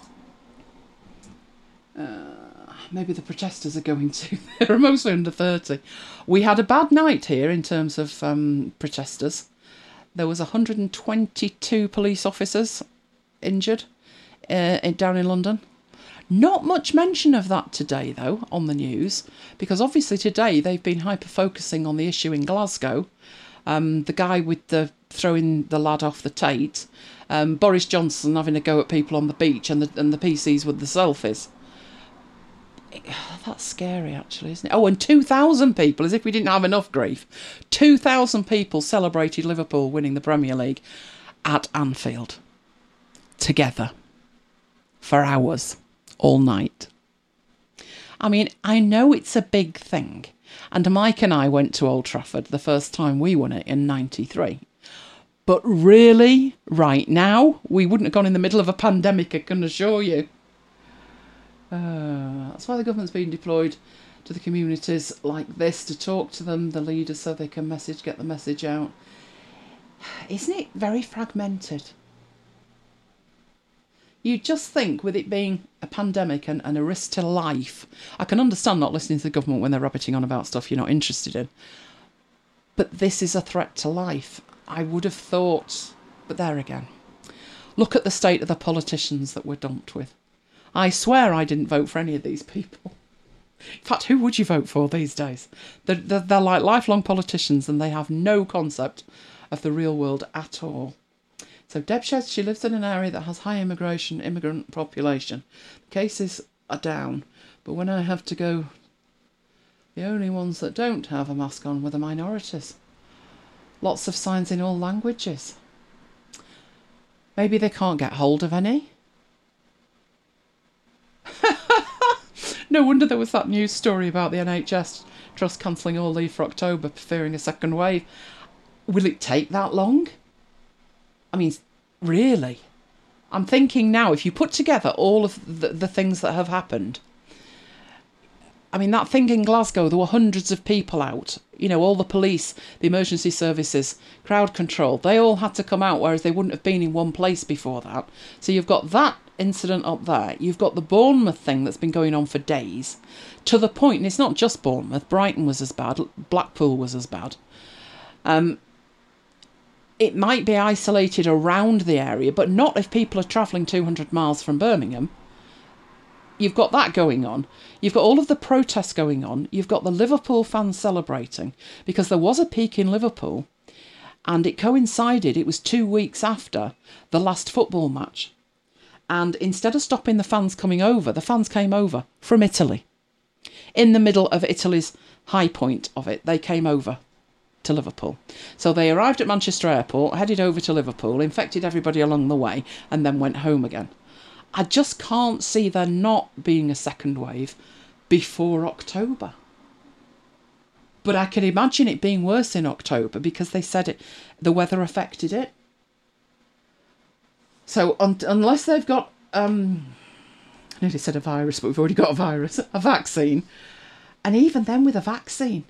Maybe the protesters are going to. They're mostly under 30. We had a bad night here in terms of protesters. There was 122 police officers injured down in London. Not much mention of that today, though, on the news, because obviously today they've been hyper-focusing on the issue in Glasgow. The guy with the throwing the lad off the Tate, Boris Johnson having a go at people on the beach, and the PCs with the selfies. That's scary, actually, isn't it? Oh, and 2,000 people, as if we didn't have enough grief. 2,000 people celebrated Liverpool winning the Premier League at Anfield. Together. For hours. All night. I mean, I know it's a big thing. And Mike and I went to Old Trafford the first time we won it in '93. But really, right now, we wouldn't have gone in the middle of a pandemic, I can assure you. That's why the government's been deployed to the communities like this, to talk to them, the leaders, so they can get the message out. Isn't it very fragmented? You just think, with it being a pandemic and a risk to life, I can understand not listening to the government when they're rabbiting on about stuff you're not interested in. But this is a threat to life. I would have thought, but there again. Look at the state of the politicians that we're dumped with. I swear I didn't vote for any of these people. In fact, who would you vote for these days? They're like lifelong politicians and they have no concept of the real world at all. So Deb says she lives in an area that has high immigrant population. The cases are down, but when I have to go, the only ones that don't have a mask on were the minorities. Lots of signs in all languages. Maybe they can't get hold of any. No wonder there was that news story about the NHS Trust cancelling all leave for October, fearing a second wave. Will it take that long? I mean, really? I'm thinking now, if you put together all of the things that have happened, I mean, that thing in Glasgow, there were hundreds of people out. You know, all the police, the emergency services, crowd control, they all had to come out, whereas they wouldn't have been in one place before that. So you've got that incident up there. You've got the Bournemouth thing that's been going on for days, to the point, and it's not just Bournemouth, Brighton was as bad, Blackpool was as bad. It might be isolated around the area, but not if people are travelling 200 miles from Birmingham. You've got that going on. You've got all of the protests going on. You've got the Liverpool fans celebrating, because there was a peak in Liverpool and it coincided, it was 2 weeks after the last football match. And instead of stopping the fans coming over, the fans came over from Italy. In the middle of Italy's high point of it, they came over to Liverpool. So they arrived at Manchester Airport, headed over to Liverpool, infected everybody along the way, and then went home again. I just can't see there not being a second wave before October. But I can imagine it being worse in October, because they said the weather affected it. So unless they've got, I nearly said a virus, but we've already got a virus, a vaccine. And even then with a vaccine,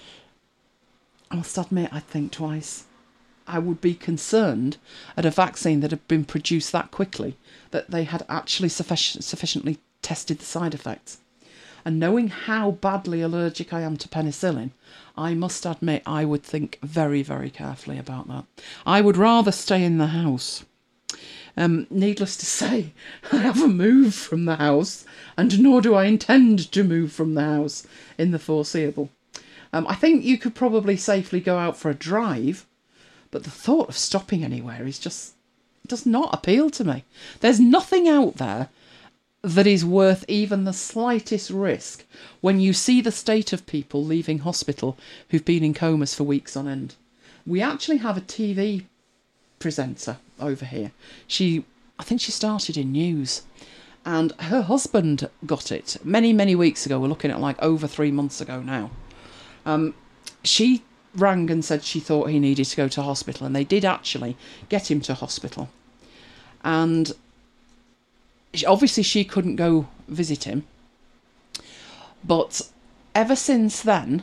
I must admit, I think twice. I would be concerned at a vaccine that had been produced that quickly, that they had actually sufficiently tested the side effects. And knowing how badly allergic I am to penicillin, I must admit I would think very, very carefully about that. I would rather stay in the house. Needless to say, I haven't moved from the house, and nor do I intend to move from the house in the foreseeable. I think you could probably safely go out for a drive, but the thought of stopping anywhere is just, does not appeal to me. There's nothing out there that is worth even the slightest risk when you see the state of people leaving hospital who've been in comas for weeks on end. We actually have a TV presenter over here. I think she started in news, and her husband got it many, many weeks ago. We're looking at like over 3 months ago now. She rang and said she thought he needed to go to hospital, and they did actually get him to hospital. And obviously she couldn't go visit him, but ever since then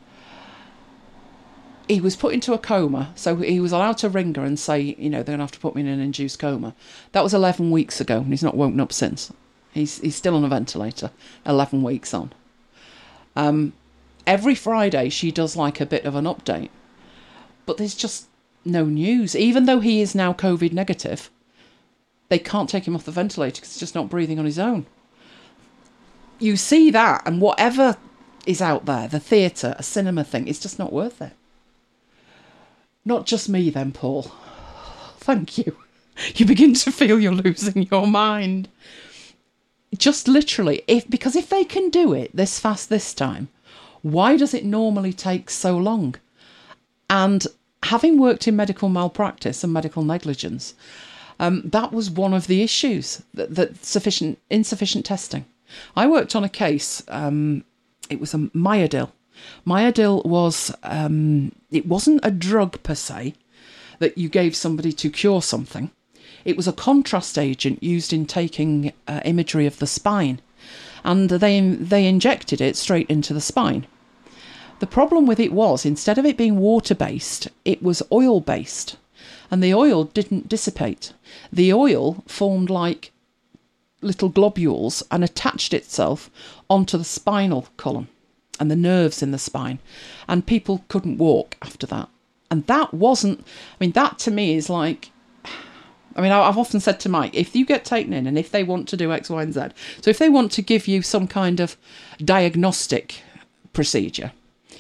he was put into a coma, so he was allowed to ring her and say, they're going to have to put me in an induced coma. That was 11 weeks ago, and he's not woken up since. He's still on a ventilator, 11 weeks on. Every Friday she does like a bit of an update, but there's just no news. Even though he is now COVID negative, they can't take him off the ventilator because he's just not breathing on his own. You see that, and whatever is out there, the theatre, a cinema thing, it's just not worth it. Not just me then, Paul. Thank you. You begin to feel you're losing your mind. Just literally, because if they can do it this fast this time, why does it normally take so long? And having worked in medical malpractice and medical negligence, that was one of the issues, that insufficient testing. I worked on a case, it was a Myadil. Myadil was, it wasn't a drug per se that you gave somebody to cure something. It was a contrast agent used in taking imagery of the spine, and they injected it straight into the spine. The problem with it was, instead of it being water-based, it was oil-based, and the oil didn't dissipate. The oil formed like little globules and attached itself onto the spinal column and the nerves in the spine, and people couldn't walk after that. And that wasn't, that to me is like, I've often said to Mike, if you get taken in and if they want to do X, Y and Z, so if they want to give you some kind of diagnostic procedure,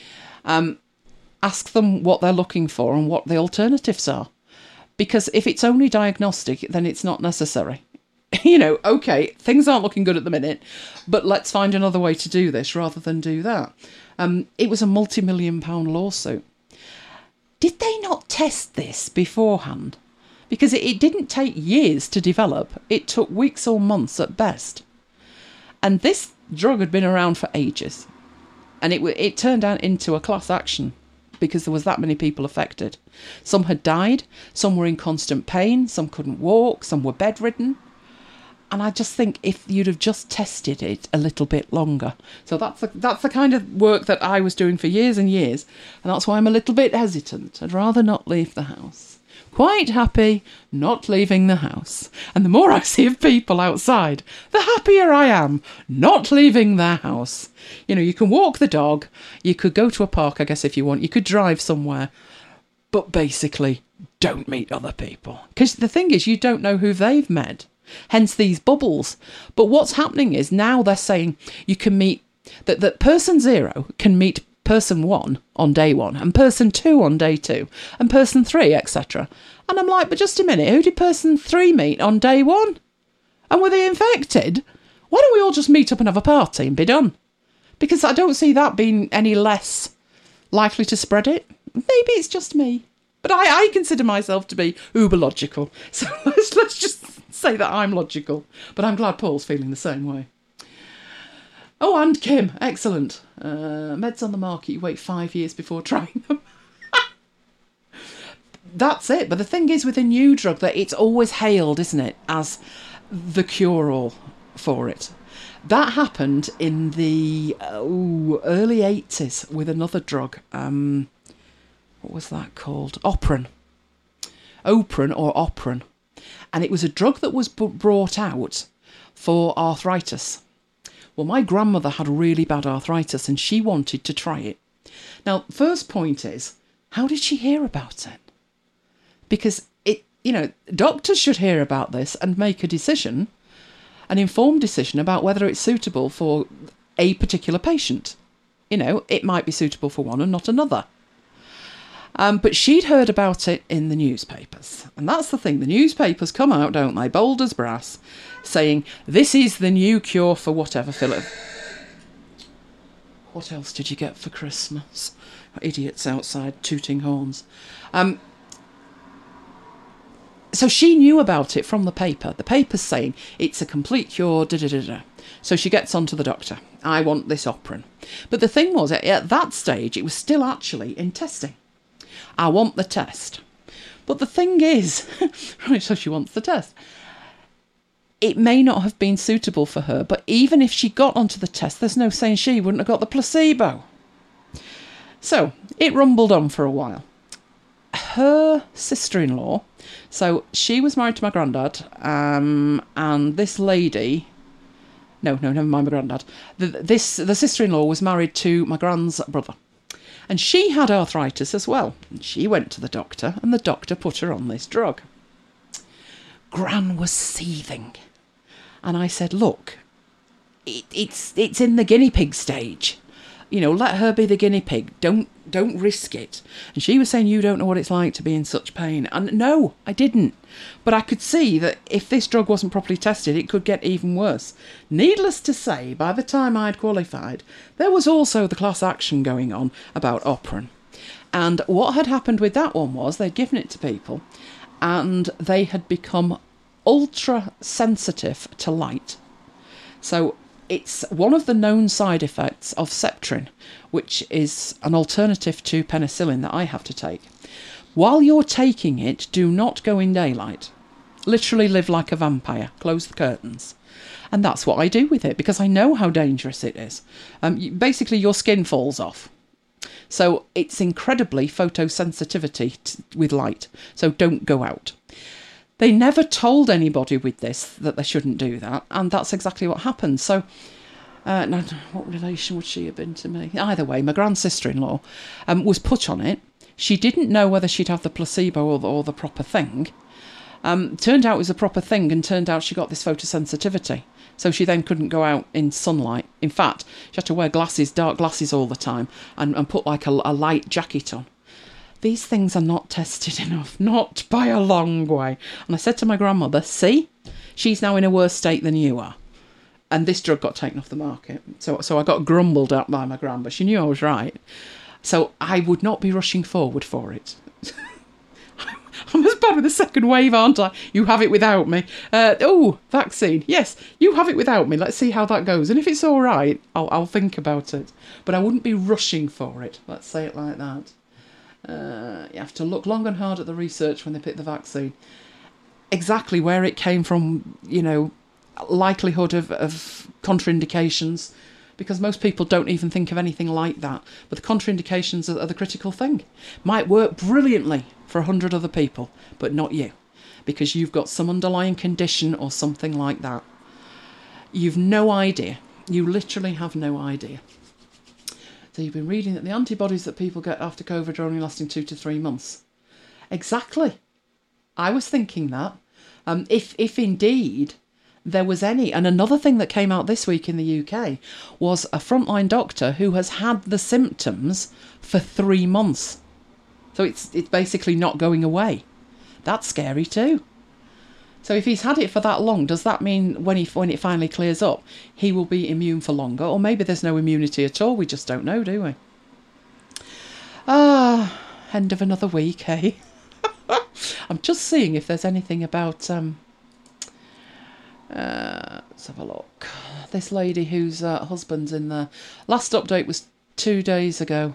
ask them what they're looking for and what the alternatives are. Because if it's only diagnostic, then it's not necessary. Okay, things aren't looking good at the minute, but let's find another way to do this rather than do that. It was a multi-million-pound lawsuit. Did they not test this beforehand? Because it didn't take years to develop. It took weeks or months at best. And this drug had been around for ages. And it turned out into a class action because there was that many people affected. Some had died, some were in constant pain, some couldn't walk, some were bedridden. And I just think if you'd have just tested it a little bit longer. So that's the kind of work that I was doing for years and years. And that's why I'm a little bit hesitant. I'd rather not leave the house. Quite happy not leaving the house. And the more I see of people outside, the happier I am not leaving their house. You can walk the dog. You could go to a park, I guess, if you want. You could drive somewhere. But basically, don't meet other people. Because the thing is, you don't know who they've met. Hence these bubbles. But what's happening is now they're saying you can meet, that person 0 can meet person 1 on day 1 and person 2 on day 2 and person 3, etc. And I'm like, but just a minute, who did person 3 meet on day 1? And were they infected? Why don't we all just meet up and have a party and be done? Because I don't see that being any less likely to spread it. Maybe it's just me. But I consider myself to be uber logical. So let's just say that I'm logical. But I'm glad Paul's feeling the same way. Oh, and Kim, excellent. Meds on the market, you wait 5 years before trying them. That's it. But the thing is with a new drug that it's always hailed, isn't it, as the cure-all for it. That happened in the early 80s with another drug. What was that called? Opren. Opren or Opren. And it was a drug that was brought out for arthritis. Well, my grandmother had really bad arthritis and she wanted to try it. Now, first point is, how did she hear about it? Because doctors should hear about this and make a decision, an informed decision about whether it's suitable for a particular patient. It might be suitable for one and not another. But she'd heard about it in the newspapers. And that's the thing. The newspapers come out, don't they, bold as brass, saying, this is the new cure for whatever, Philip. What else did you get for Christmas? Idiots outside tooting horns. So she knew about it from the paper. The paper's saying it's a complete cure, da-da-da-da. So she gets on to the doctor. I want this Opren. But the thing was, at that stage, it was still actually in testing. I want the test. But the thing is, right, so she wants the test. It may not have been suitable for her, but even if she got onto the test, there's no saying she wouldn't have got the placebo. So it rumbled on for a while. Her sister-in-law, so she was married to my granddad, and this lady, no, never mind my granddad. The sister-in-law was married to my grand's brother, and she had arthritis as well. And she went to the doctor, and the doctor put her on this drug. Gran was seething, and I said, "Look, it's in the guinea pig stage. You know, let her be the guinea pig. Don't risk it." And she was saying, "You don't know what it's like to be in such pain." And no, I didn't. But I could see that if this drug wasn't properly tested, it could get even worse. Needless to say, by the time I'd qualified, there was also the class action going on about Opren. And what had happened with that one was they'd given it to people and they had become ultra sensitive to light. So it's one of the known side effects of Septrin, which is an alternative to penicillin that I have to take. While you're taking it, do not go in daylight. Literally live like a vampire. Close the curtains. And that's what I do with it, because I know how dangerous it is. Basically, your skin falls off. So it's incredibly photosensitivity with light. So don't go out. They never told anybody with this that they shouldn't do that, and that's exactly what happened. So, now, what relation would she have been to me? Either way, my grand sister-in-law was put on it. She didn't know whether she'd have the placebo or the proper thing. Turned out it was a proper thing, and turned out she got this photosensitivity. So she then couldn't go out in sunlight. In fact, she had to wear glasses, dark glasses all the time, and put like a light jacket on. These things are not tested enough, not by a long way. And I said to my grandmother, see, she's now in a worse state than you are. And this drug got taken off the market. So I got grumbled at by my gran, but she knew I was right. So I would not be rushing forward for it. I'm as bad with the second wave, aren't I? You have it without me. Vaccine. Yes, you have it without me. Let's see how that goes. And if it's all right, I'll think about it. But I wouldn't be rushing for it. Let's say it like that. You have to look long and hard at the research when they pick the vaccine. Exactly where it came from, you know, likelihood of contraindications, because most people don't even think of anything like that. But the contraindications are the critical thing. Might work brilliantly for 100 other people, but not you, because you've got some underlying condition or something like that. You've no idea. You literally have no idea. So you've been reading that the antibodies that people get after COVID are only lasting 2 to 3 months. Exactly. I was thinking that. If indeed there was any. And another thing that came out this week in the UK was a frontline doctor who has had the symptoms for 3 months. So it's basically not going away. That's scary too. So if he's had it for that long, does that mean when it finally clears up, he will be immune for longer? Or maybe there's no immunity at all. We just don't know, do we? End of another week, eh? I'm just seeing if there's anything about... let's have a look. This lady whose husband's in there. Last update was 2 days ago.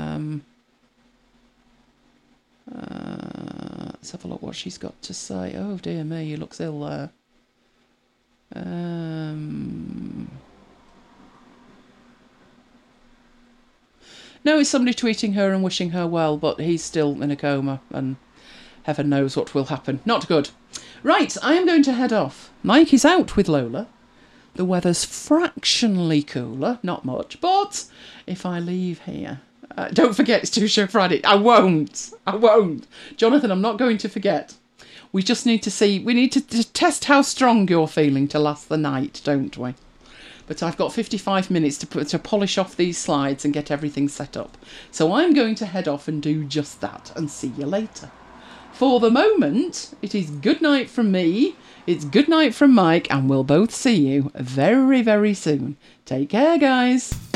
Let's have a look what she's got to say. Oh dear me, he looks ill there. No, it's somebody tweeting her and wishing her well, but he's still in a coma and heaven knows what will happen. Not good. Right, I am going to head off. Mike is out with Lola. The weather's fractionally cooler, not much, but if I leave here... don't forget, it's Two Show Friday. I won't. Jonathan, I'm not going to forget. We just need to see... We need to test how strong you're feeling to last the night, don't we? but I've got 55 minutes to polish off these slides and get everything set up. So I'm going to head off and do just that, and see you later. For the moment, it is good night from me, it's good night from Mike, and we'll both see you very, very soon. Take care, guys.